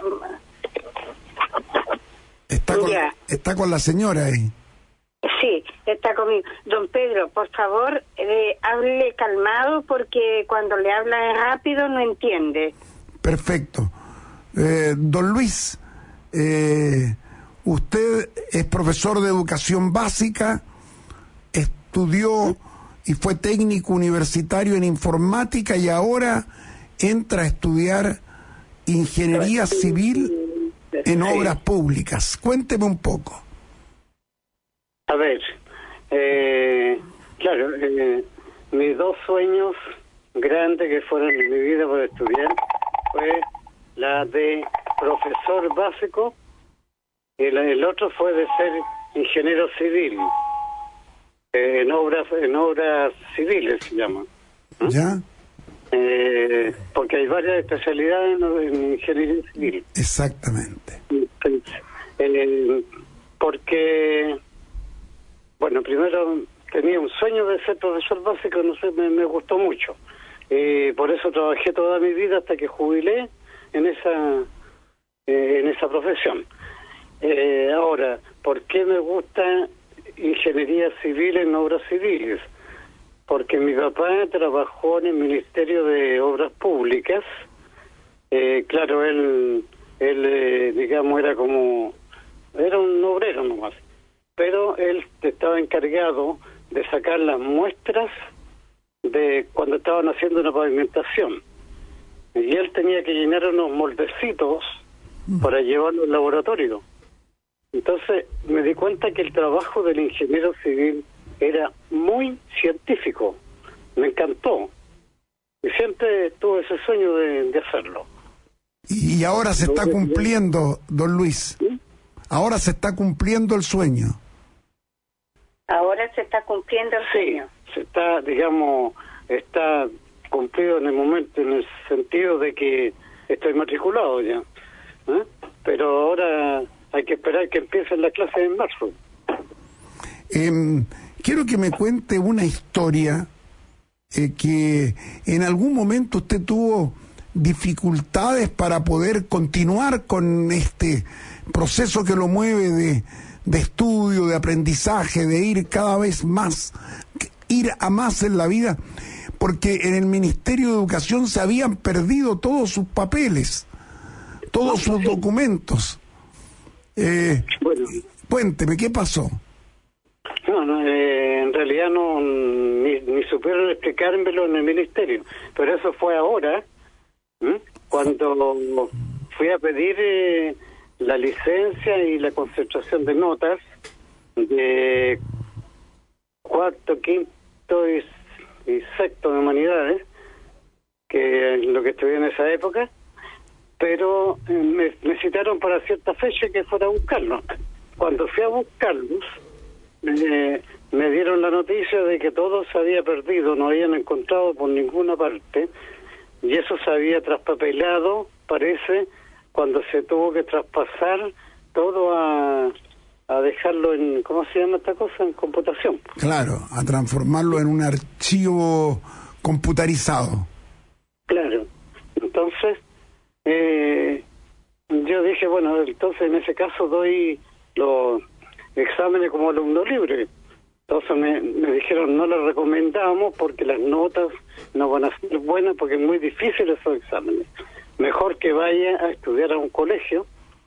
Está con, está con la señora ahí. Sí, está conmigo. Don Pedro, por favor, eh, hable calmado, porque cuando le habla rápido no entiende. Perfecto. Eh, don Luis, eh, usted es profesor de educación básica, estudió y fue técnico universitario en informática y ahora entra a estudiar ingeniería civil en obras públicas. Cuénteme un poco. A ver, eh, claro, eh, mis dos sueños grandes que fueron en mi vida por estudiar fue la de profesor básico y el, el otro fue de ser ingeniero civil. Eh, en obras en obras civiles se llama. ¿Mm? ¿Ya? Eh, porque hay varias especialidades en, en ingeniería civil. Exactamente. Eh, porque, bueno, primero tenía un sueño de ser profesor básico, no sé, me, me gustó mucho. Eh, por eso trabajé toda mi vida hasta que jubilé en esa eh, en esa profesión. Eh, ahora, ¿por qué me gusta ingeniería civil en obras civiles? Porque mi papá trabajó en el Ministerio de Obras Públicas. Eh, claro, él, él eh, digamos, era como, era un obrero nomás, pero él estaba encargado de sacar las muestras de cuando estaban haciendo una pavimentación. Y él tenía que llenar unos moldecitos para llevarlo al laboratorio. Entonces me di cuenta que el trabajo del ingeniero civil era muy científico. Me encantó. Y siempre tuve ese sueño de, de hacerlo. Y ahora se está cumpliendo, don Luis. Ahora se está cumpliendo el sueño. Ahora se está cumpliendo el sueño. Sí, se está, digamos, está cumplido en el momento, en el sentido de que estoy matriculado ya. ¿Eh? Pero ahora hay que esperar que empiecen las clases en marzo. Eh, quiero que me cuente una historia eh, que en algún momento usted tuvo dificultades para poder continuar con este proceso que lo mueve de, de estudio, de aprendizaje, de ir cada vez más, ir a más en la vida, porque en el Ministerio de Educación se habían perdido todos sus papeles, todos sus documentos. Eh, bueno, cuénteme, ¿qué pasó? No, no eh, en realidad no ni, ni supieron explicármelo en el ministerio, pero eso fue ahora, ¿eh? Cuando fui a pedir eh, la licencia y la concentración de notas de cuarto, quinto y, y sexto de humanidades, que es lo que estudié en esa época, pero eh, me, me citaron para cierta fecha que fuera a buscarlos. Cuando fui a buscarlos, eh, me dieron la noticia de que todo se había perdido, no habían encontrado por ninguna parte, y eso se había traspapelado, parece, cuando se tuvo que traspasar todo a, a dejarlo en, ¿cómo se llama esta cosa? En computación. Claro, a transformarlo en un archivo computarizado. Claro, entonces eh, yo dije, bueno, entonces en ese caso doy los exámenes como alumno libre. Entonces me, me dijeron, no les recomendamos porque las notas no van a ser buenas porque es muy difícil esos exámenes. Mejor que vaya a estudiar a un colegio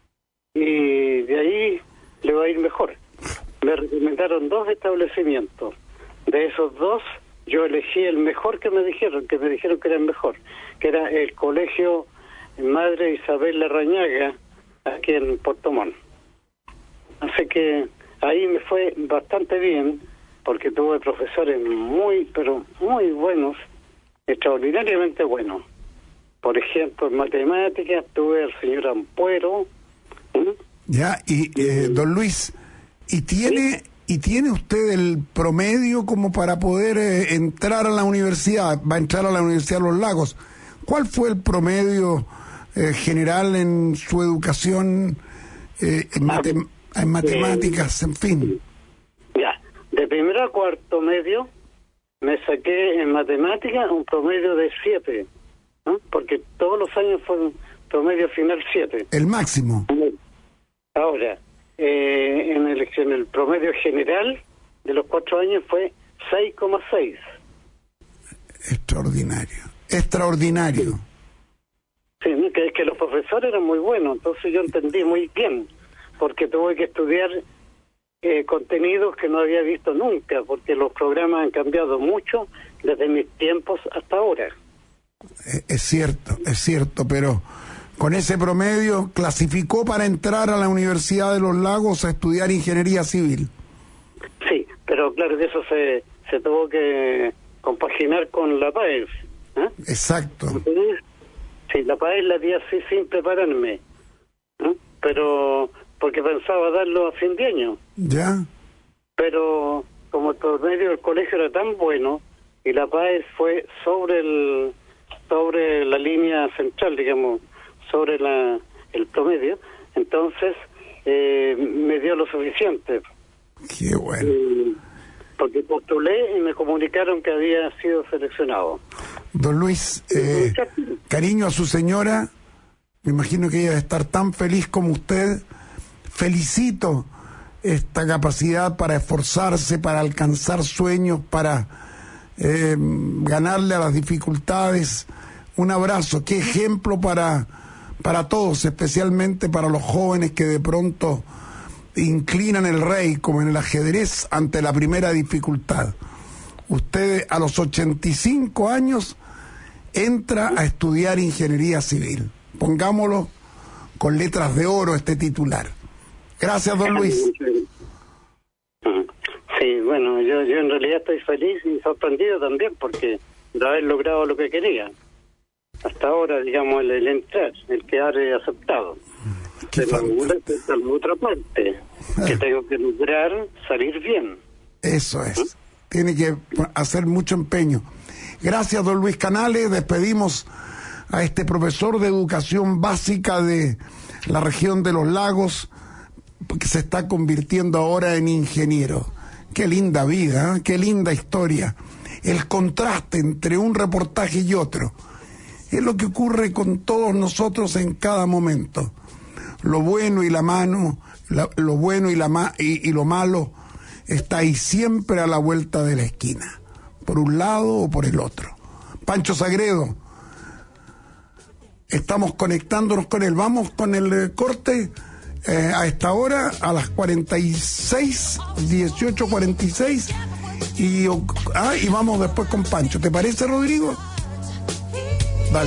y de ahí le va a ir mejor. Me recomendaron dos establecimientos. De esos dos, yo elegí el mejor que me dijeron, que me dijeron que era el mejor, que era el Colegio Madre Isabel Larrañaga, aquí en Puerto Montt. Así que ahí me fue bastante bien, porque tuve profesores muy, pero muy buenos, extraordinariamente buenos. Por ejemplo, en matemáticas tuve al señor Ampuero. ¿Mm? Ya, y eh, don Luis, ¿y tiene ¿Sí? y tiene usted el promedio como para poder eh, entrar a la universidad? Va a entrar a la Universidad de Los Lagos. ¿Cuál fue el promedio eh, general en su educación eh, en, mate en matemáticas, eh, en fin? Ya, de primero a cuarto medio me saqué en matemáticas un promedio de siete, ¿no? Porque todos los años fue un promedio final siete. El máximo. Ahora, eh, en, el, en el promedio general de los cuatro años fue seis coma seis. Extraordinario, extraordinario. Sí, que es que los profesores eran muy buenos, entonces yo entendí muy bien, porque tuve que estudiar eh, contenidos que no había visto nunca, porque los programas han cambiado mucho desde mis tiempos hasta ahora. Es cierto, es cierto, pero con ese promedio clasificó para entrar a la Universidad de Los Lagos a estudiar ingeniería civil. Sí, pero claro que eso se, se tuvo que compaginar con la PAES. ¿eh? Exacto. Entonces, sí, la PAES la di así sin prepararme, ¿eh? pero porque pensaba darlo a fin de año. Ya. Pero como el promedio del colegio era tan bueno y la PAES fue sobre el sobre la línea central, digamos, sobre la el promedio, entonces eh, me dio lo suficiente. Qué bueno. Eh, porque postulé y me comunicaron que había sido seleccionado. Don Luis, eh, cariño a su señora, me imagino que ella debe estar tan feliz como usted. Felicito esta capacidad para esforzarse, para alcanzar sueños, para eh, ganarle a las dificultades. Un abrazo, qué ejemplo para, para todos, especialmente para los jóvenes que de pronto inclinan el rey, como en el ajedrez, ante la primera dificultad. Usted a los ochenta y cinco años entra a estudiar ingeniería civil. Pongámoslo con letras de oro este titular. Gracias, don Luis. Sí, bueno, yo, yo en realidad estoy feliz y sorprendido también porque de haber logrado lo que quería. hasta ahora, digamos, el, el entrar, el quedar eh, aceptado. Pero está la otra parte, que tengo que lograr salir bien. Eso es. ¿Mm? Tiene que hacer mucho empeño. Gracias, don Luis Canales. Despedimos a este profesor de educación básica de la región de los lagos, que se está convirtiendo ahora en ingeniero. Qué linda vida, ¿eh? Qué linda historia. El contraste entre un reportaje y otro es lo que ocurre con todos nosotros en cada momento. Lo bueno y la mano, la, lo bueno y, la ma, y, y lo malo está ahí siempre a la vuelta de la esquina, por un lado o por el otro. Pancho Sagredo, estamos conectándonos con él. Vamos con el eh, corte eh, a esta hora, a las cuarenta y seis, dieciocho cuarenta y seis, y, ah, y vamos después con Pancho. ¿Te parece, Rodrigo? Dale.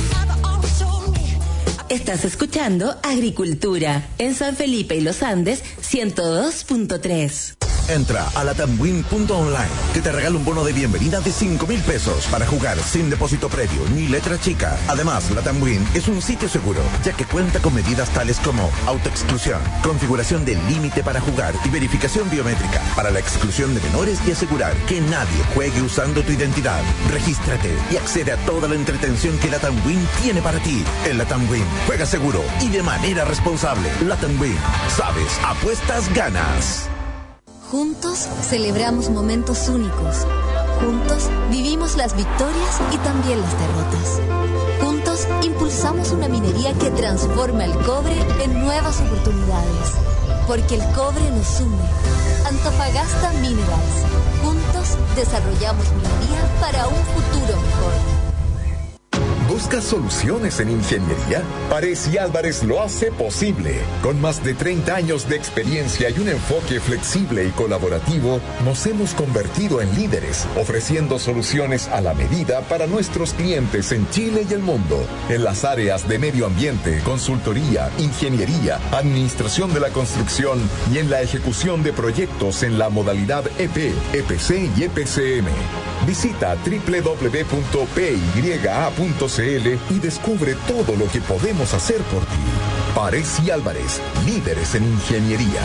Estás escuchando Agricultura en San Felipe y Los Andes ciento dos punto tres. Entra a latamwin punto online, que te regala un bono de bienvenida de cinco mil pesos para jugar sin depósito previo ni letra chica. Además, LatamWin es un sitio seguro, ya que cuenta con medidas tales como autoexclusión, configuración del límite para jugar y verificación biométrica para la exclusión de menores y asegurar que nadie juegue usando tu identidad. Regístrate y accede a toda la entretención que LatamWin tiene para ti. En LatamWin, juega seguro y de manera responsable. LatamWin, sabes, apuestas, ganas. Juntos celebramos momentos únicos. Juntos vivimos las victorias y también las derrotas. Juntos impulsamos una minería que transforma el cobre en nuevas oportunidades. Porque el cobre nos une. Antofagasta Minerals. Juntos desarrollamos minería para un futuro mejor. ¿Buscas soluciones en ingeniería? Párez y Álvarez lo hace posible. Con más de treinta años de experiencia y un enfoque flexible y colaborativo, nos hemos convertido en líderes, ofreciendo soluciones a la medida para nuestros clientes en Chile y el mundo, en las áreas de medio ambiente, consultoría, ingeniería, administración de la construcción y en la ejecución de proyectos en la modalidad E P, E P C y E P C M. Visita doble u doble u doble u punto p y a punto c l y descubre todo lo que podemos hacer por ti. Párez y Álvarez, líderes en ingeniería.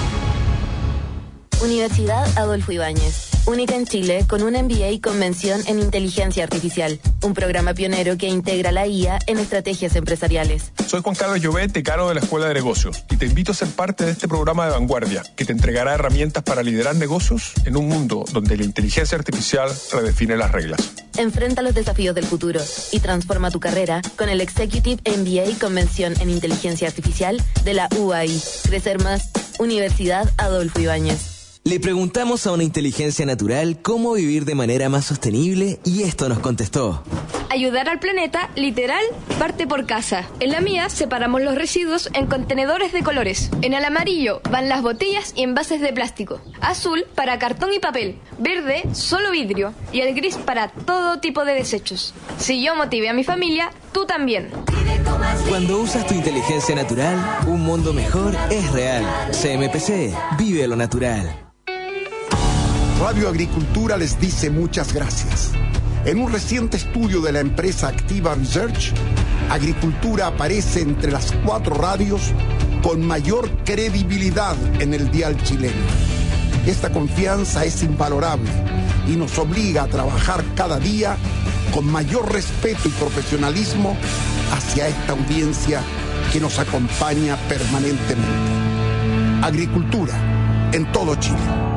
Universidad Adolfo Ibáñez, única en Chile con un M B A con mención en inteligencia artificial, un programa pionero que integra la I A en estrategias empresariales. Soy Juan Carlos Llobet, decano de la Escuela de Negocios, y te invito a ser parte de este programa de vanguardia que te entregará herramientas para liderar negocios en un mundo donde la inteligencia artificial redefine las reglas. Enfrenta los desafíos del futuro y transforma tu carrera con el Executive M B A con mención en inteligencia artificial de la U A I. Crecer más, Universidad Adolfo Ibáñez. Le preguntamos a una inteligencia natural cómo vivir de manera más sostenible y esto nos contestó. Ayudar al planeta, literal, parte por casa. En la mía separamos los residuos en contenedores de colores. En el amarillo van las botellas y envases de plástico. Azul para cartón y papel. Verde, solo vidrio. Y el gris para todo tipo de desechos. Si yo motivé a mi familia, tú también. Cuando usas tu inteligencia natural, un mundo mejor es real. C M P C, vive lo natural. Radio Agricultura les dice muchas gracias. En un reciente estudio de la empresa Activa Research, Agricultura aparece entre las cuatro radios con mayor credibilidad en el dial chileno. Esta confianza es invalorable y nos obliga a trabajar cada día con mayor respeto y profesionalismo hacia esta audiencia que nos acompaña permanentemente. Agricultura en todo Chile.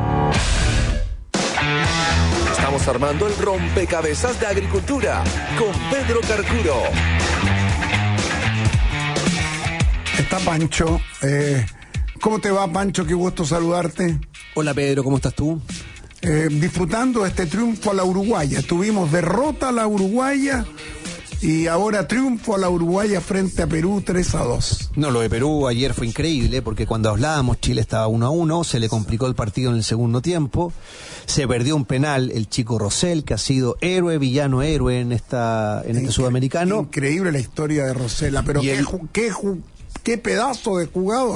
Estamos armando el rompecabezas de agricultura con Pedro Carcuro. Está Pancho. Eh, ¿Cómo te va, Pancho? Qué gusto saludarte. Hola, Pedro, ¿cómo estás tú? Eh, disfrutando este triunfo a la uruguaya. Tuvimos derrota a la uruguaya y ahora triunfo a la uruguaya frente a Perú tres a dos. No, lo de Perú ayer fue increíble porque cuando hablábamos Chile estaba uno a uno, se le complicó el partido en el segundo tiempo, se perdió un penal el chico Rosell, que ha sido héroe, villano, héroe en esta en este Incre- sudamericano. Increíble la historia de Rosella, pero qué, el... qué, qué pedazo de jugador.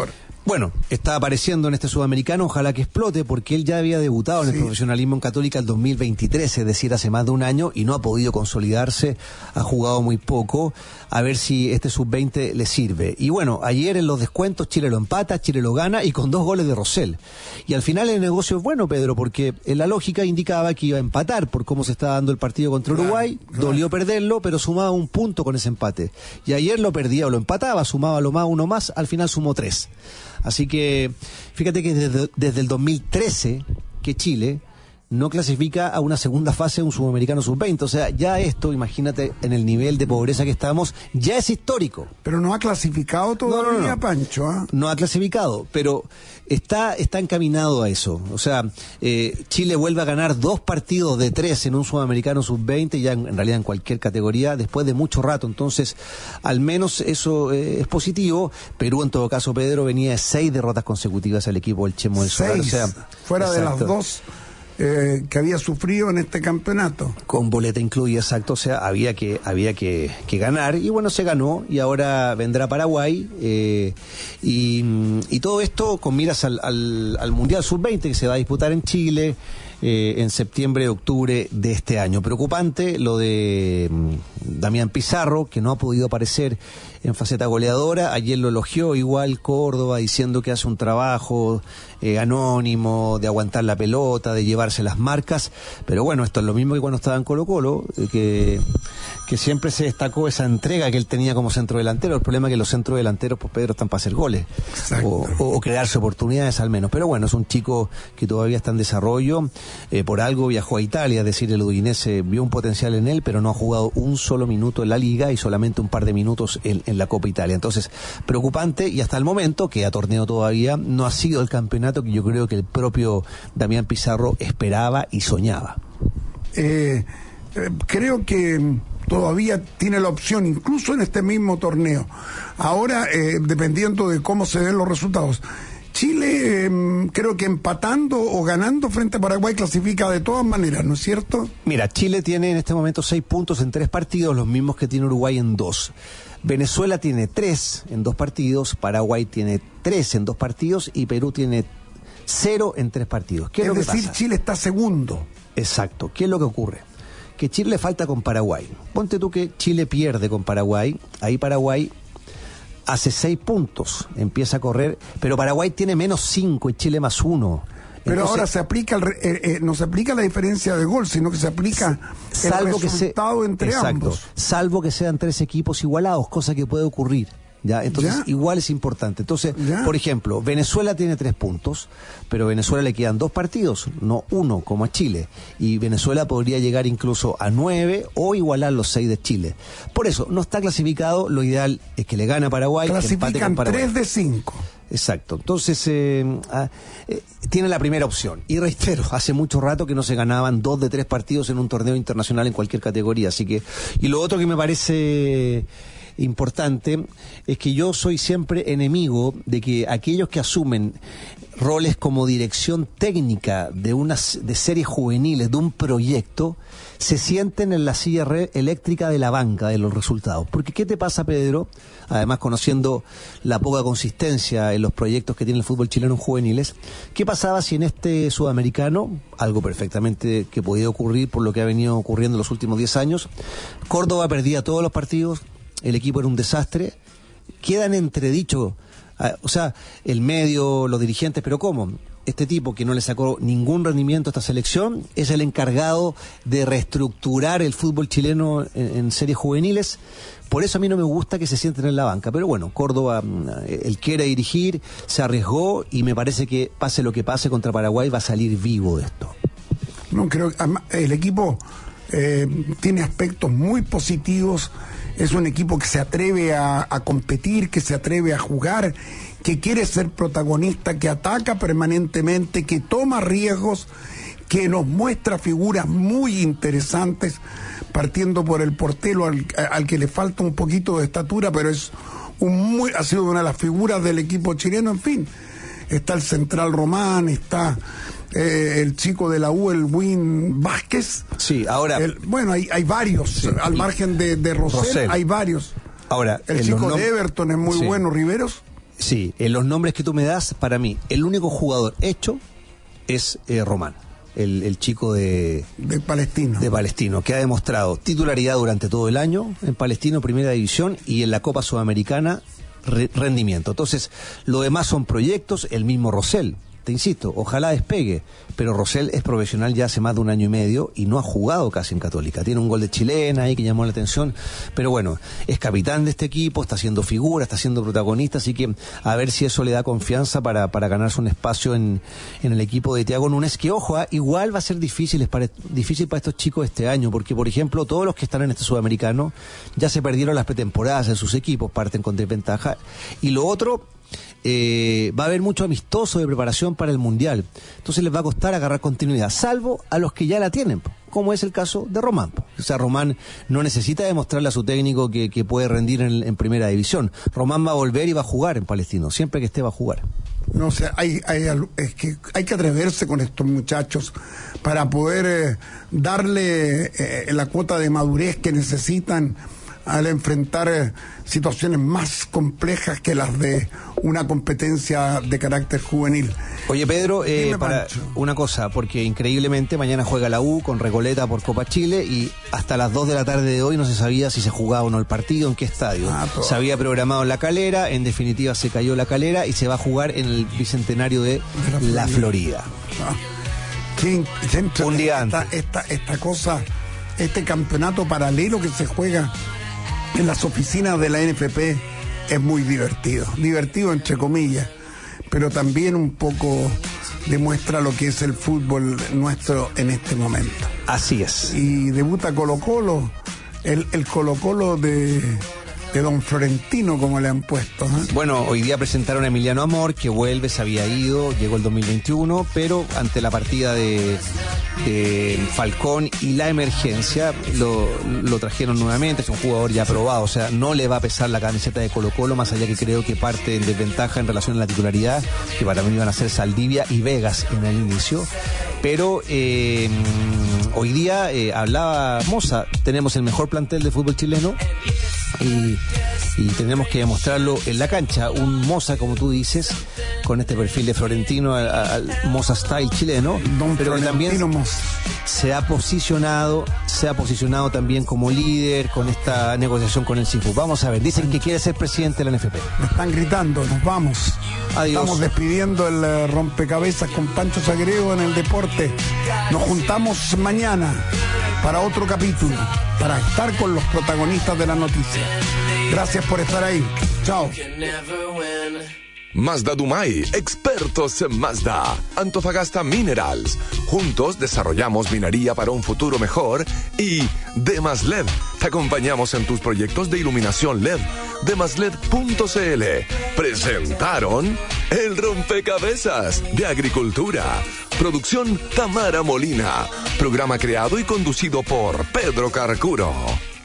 Bueno, está apareciendo en este sudamericano, ojalá que explote, porque él ya había debutado en sí. el profesionalismo en Católica el dos mil veintitrés, es decir, hace más de un año, y no ha podido consolidarse, ha jugado muy poco, a ver si este sub veinte le sirve. Y bueno, ayer en los descuentos Chile lo empata, Chile lo gana, y con dos goles de Rosell. Y al final el negocio es bueno, Pedro, porque en la lógica indicaba que iba a empatar por cómo se estaba dando el partido contra Uruguay, claro, claro. dolió perderlo, pero sumaba un punto con ese empate. Y ayer lo perdía o lo empataba, sumaba lo más uno más, al final sumó tres. Así que fíjate que desde, desde el dos mil trece que Chile no clasifica a una segunda fase de un sudamericano sub veinte. O sea, ya esto, imagínate, en el nivel de pobreza que estamos, ya es histórico. Pero no ha clasificado todavía, no, no, no. Pancho. ¿eh? No ha clasificado, pero está, está encaminado a eso. O sea, eh, Chile vuelve a ganar dos partidos de tres en un sudamericano sub veinte, ya en, en realidad en cualquier categoría, después de mucho rato. Entonces, al menos eso eh, es positivo. Perú, en todo caso, Pedro, venía de seis derrotas consecutivas al equipo del Chemo del Solar. O sea, fuera exacto. de las dos... Eh, que había sufrido en este campeonato. Con boleta incluida, exacto, o sea, había que había que, que ganar, y bueno, se ganó, y ahora vendrá Paraguay, eh, y, y todo esto con miras al, al, al Mundial sub veinte que se va a disputar en Chile, eh, en septiembre, octubre de este año. Preocupante lo de um, Damián Pizarro, que no ha podido aparecer en faceta goleadora. Ayer lo elogió igual Córdoba, diciendo que hace un trabajo eh, anónimo, de aguantar la pelota, de llevarse las marcas, pero bueno, esto es lo mismo que cuando estaba en Colo-Colo, eh, que, que siempre se destacó esa entrega que él tenía como centro delantero. El problema es que los centros delanteros, pues Pedro, están para hacer goles, o, o, o crearse oportunidades al menos, pero bueno, es un chico que todavía está en desarrollo, eh, por algo viajó a Italia, es decir, el Udinese vio un potencial en él, pero no ha jugado un solo minuto en la Liga y solamente un par de minutos en, en la Copa Italia. Entonces, preocupante, y hasta el momento, que a torneo todavía, no ha sido el campeonato que yo creo que el propio Damián Pizarro esperaba y soñaba. Eh, eh, creo que todavía tiene la opción, incluso en este mismo torneo. Ahora, eh, dependiendo de cómo se den los resultados, Chile, eh, creo que empatando o ganando frente a Paraguay clasifica de todas maneras, ¿no es cierto? Mira, Chile tiene en este momento seis puntos en tres partidos, los mismos que tiene Uruguay en dos. Venezuela tiene tres en dos partidos, Paraguay tiene tres en dos partidos y Perú tiene cero en tres partidos. ¿Qué es, es lo que decir, pasa? Chile está segundo. Exacto. ¿Qué es lo que ocurre? Que Chile le falta con Paraguay. Ponte tú que Chile pierde con Paraguay, ahí Paraguay hace seis puntos, empieza a correr, pero Paraguay tiene menos cinco y Chile más uno. Pero Entonces, ahora se aplica el, eh, eh, no se aplica la diferencia de gol, sino que se aplica salvo el resultado que se, entre exacto, ambos. Salvo que sean tres equipos igualados, cosa que puede ocurrir. ¿Ya? Entonces, ¿Ya? igual es importante. Entonces, ¿Ya? por ejemplo, Venezuela tiene tres puntos, pero a Venezuela le quedan dos partidos, no uno, como a Chile. Y Venezuela podría llegar incluso a nueve o igualar los seis de Chile. Por eso, no está clasificado. Lo ideal es que le gane a Paraguay. Clasifican tres de cinco. Exacto. Entonces, eh, ah, eh, tiene la primera opción. Y reitero, hace mucho rato que no se ganaban dos de tres partidos en un torneo internacional en cualquier categoría. Así que, y lo otro que me parece importante es que yo soy siempre enemigo de que aquellos que asumen roles como dirección técnica de unas de series juveniles, de un proyecto, se sienten en la silla re eléctrica de la banca de los resultados. Porque ¿qué te pasa, Pedro? Además, conociendo la poca consistencia en los proyectos que tiene el fútbol chileno en juveniles, ¿qué pasaba si en este sudamericano, algo perfectamente que podía ocurrir por lo que ha venido ocurriendo en los últimos diez años, Córdoba perdía todos los partidos, el equipo era un desastre, quedan entredichos, o sea, el medio, los dirigentes, pero ¿cómo? Este tipo que no le sacó ningún rendimiento a esta selección es el encargado de reestructurar el fútbol chileno en, en series juveniles. Por eso a mí no me gusta que se sienten en la banca, pero bueno, Córdoba, él quiere dirigir, se arriesgó y me parece que pase lo que pase contra Paraguay va a salir vivo de esto. No, creo que el equipo eh, tiene aspectos muy positivos. Es un equipo que se atreve a, a competir, que se atreve a jugar, que quiere ser protagonista, que ataca permanentemente, que toma riesgos, que nos muestra figuras muy interesantes, partiendo por el portero al, al que le falta un poquito de estatura, pero es un muy, ha sido una de las figuras del equipo chileno. En fin, está el central Román, está eh, el chico de la U, el Win Vázquez. Sí, ahora... El, bueno, hay, hay varios, sí, al margen de, de Rosell, Rosell, hay varios. Ahora, el chico de Everton es muy sí. bueno, Riveros. Sí, en los nombres que tú me das, para mí, el único jugador hecho es eh, Román. El, el chico de, de Palestino. de Palestino, que ha demostrado titularidad durante todo el año en Palestino, Primera División, y en la Copa Sudamericana, re, rendimiento. Entonces, lo demás son proyectos, el mismo Rosell. Te insisto, ojalá despegue, pero Rosell es profesional ya hace más de un año y medio y no ha jugado casi en Católica. Tiene un gol de chilena ahí que llamó la atención, pero bueno, es capitán de este equipo, está haciendo figura, está siendo protagonista, así que a ver si eso le da confianza para, para ganarse un espacio en, en el equipo de Thiago Núñez, que ojo, ¿eh? igual va a ser difícil para, difícil para estos chicos este año, porque por ejemplo, todos los que están en este sudamericano ya se perdieron las pretemporadas en sus equipos, parten con desventaja, y lo otro... Eh, va a haber mucho amistoso de preparación para el Mundial, entonces les va a costar agarrar continuidad, salvo a los que ya la tienen, como es el caso de Román. O sea, Román no necesita demostrarle a su técnico que, que puede rendir en, en Primera División. Román va a volver y va a jugar en Palestino, siempre que esté va a jugar. No sé, hay, hay, es que hay que atreverse con estos muchachos para poder eh, darle eh, la cuota de madurez que necesitan al enfrentar eh, situaciones más complejas que las de una competencia de carácter juvenil. Oye, Pedro, eh, Dime, para Pancho. una cosa, porque increíblemente mañana juega la U con Recoleta por Copa Chile y hasta las dos de la tarde de hoy no se sabía si se jugaba o no el partido, en qué estadio. Ah, se había programado en La Calera, en definitiva se cayó La Calera y se va a jugar en el Bicentenario de, de la, la Florida. Ah. ¿Quién, quién, Un día esta, antes. Esta, esta cosa, este campeonato paralelo que se juega en las oficinas de la N F P es muy divertido, divertido entre comillas, pero también un poco demuestra lo que es el fútbol nuestro en este momento. Así es. Y debuta Colo Colo, el, el Colo Colo de, de Don Florentino, como le han puesto, ¿eh? Bueno, hoy día presentaron a Emiliano Amor, que vuelve, se había ido, llegó el dos mil veintiuno, pero ante la partida de, de Falcón y la emergencia, lo, lo trajeron nuevamente, es un jugador ya probado, o sea, no le va a pesar la camiseta de Colo Colo, más allá que creo que parte en desventaja en relación a la titularidad, que para mí iban a ser Saldivia y Vegas en el inicio, pero eh, hoy día eh, hablaba Moza, tenemos el mejor plantel de fútbol chileno, y, y tenemos que demostrarlo en la cancha. Un Moza, como tú dices, con este perfil de Florentino, al, al Moza style chileno, Don pero que también Moza se ha posicionado, se ha posicionado también como líder con esta negociación con el Cifu. Vamos a ver, dicen que quiere ser presidente de la N F P. Me están gritando, nos vamos. Adiós. Estamos despidiendo el uh, rompecabezas con Pancho Sagredo en el deporte. Nos juntamos mañana para otro capítulo, para estar con los protagonistas de la noticia. Gracias por estar ahí. Chao. Mazda Dumay, expertos en Mazda. Antofagasta Minerals. Juntos desarrollamos minería para un futuro mejor. Y Demas L E D. Te acompañamos en tus proyectos de iluminación L E D. Demasled punto c l. Presentaron el rompecabezas de agricultura. Producción Tamara Molina. Programa creado y conducido por Pedro Carcuro.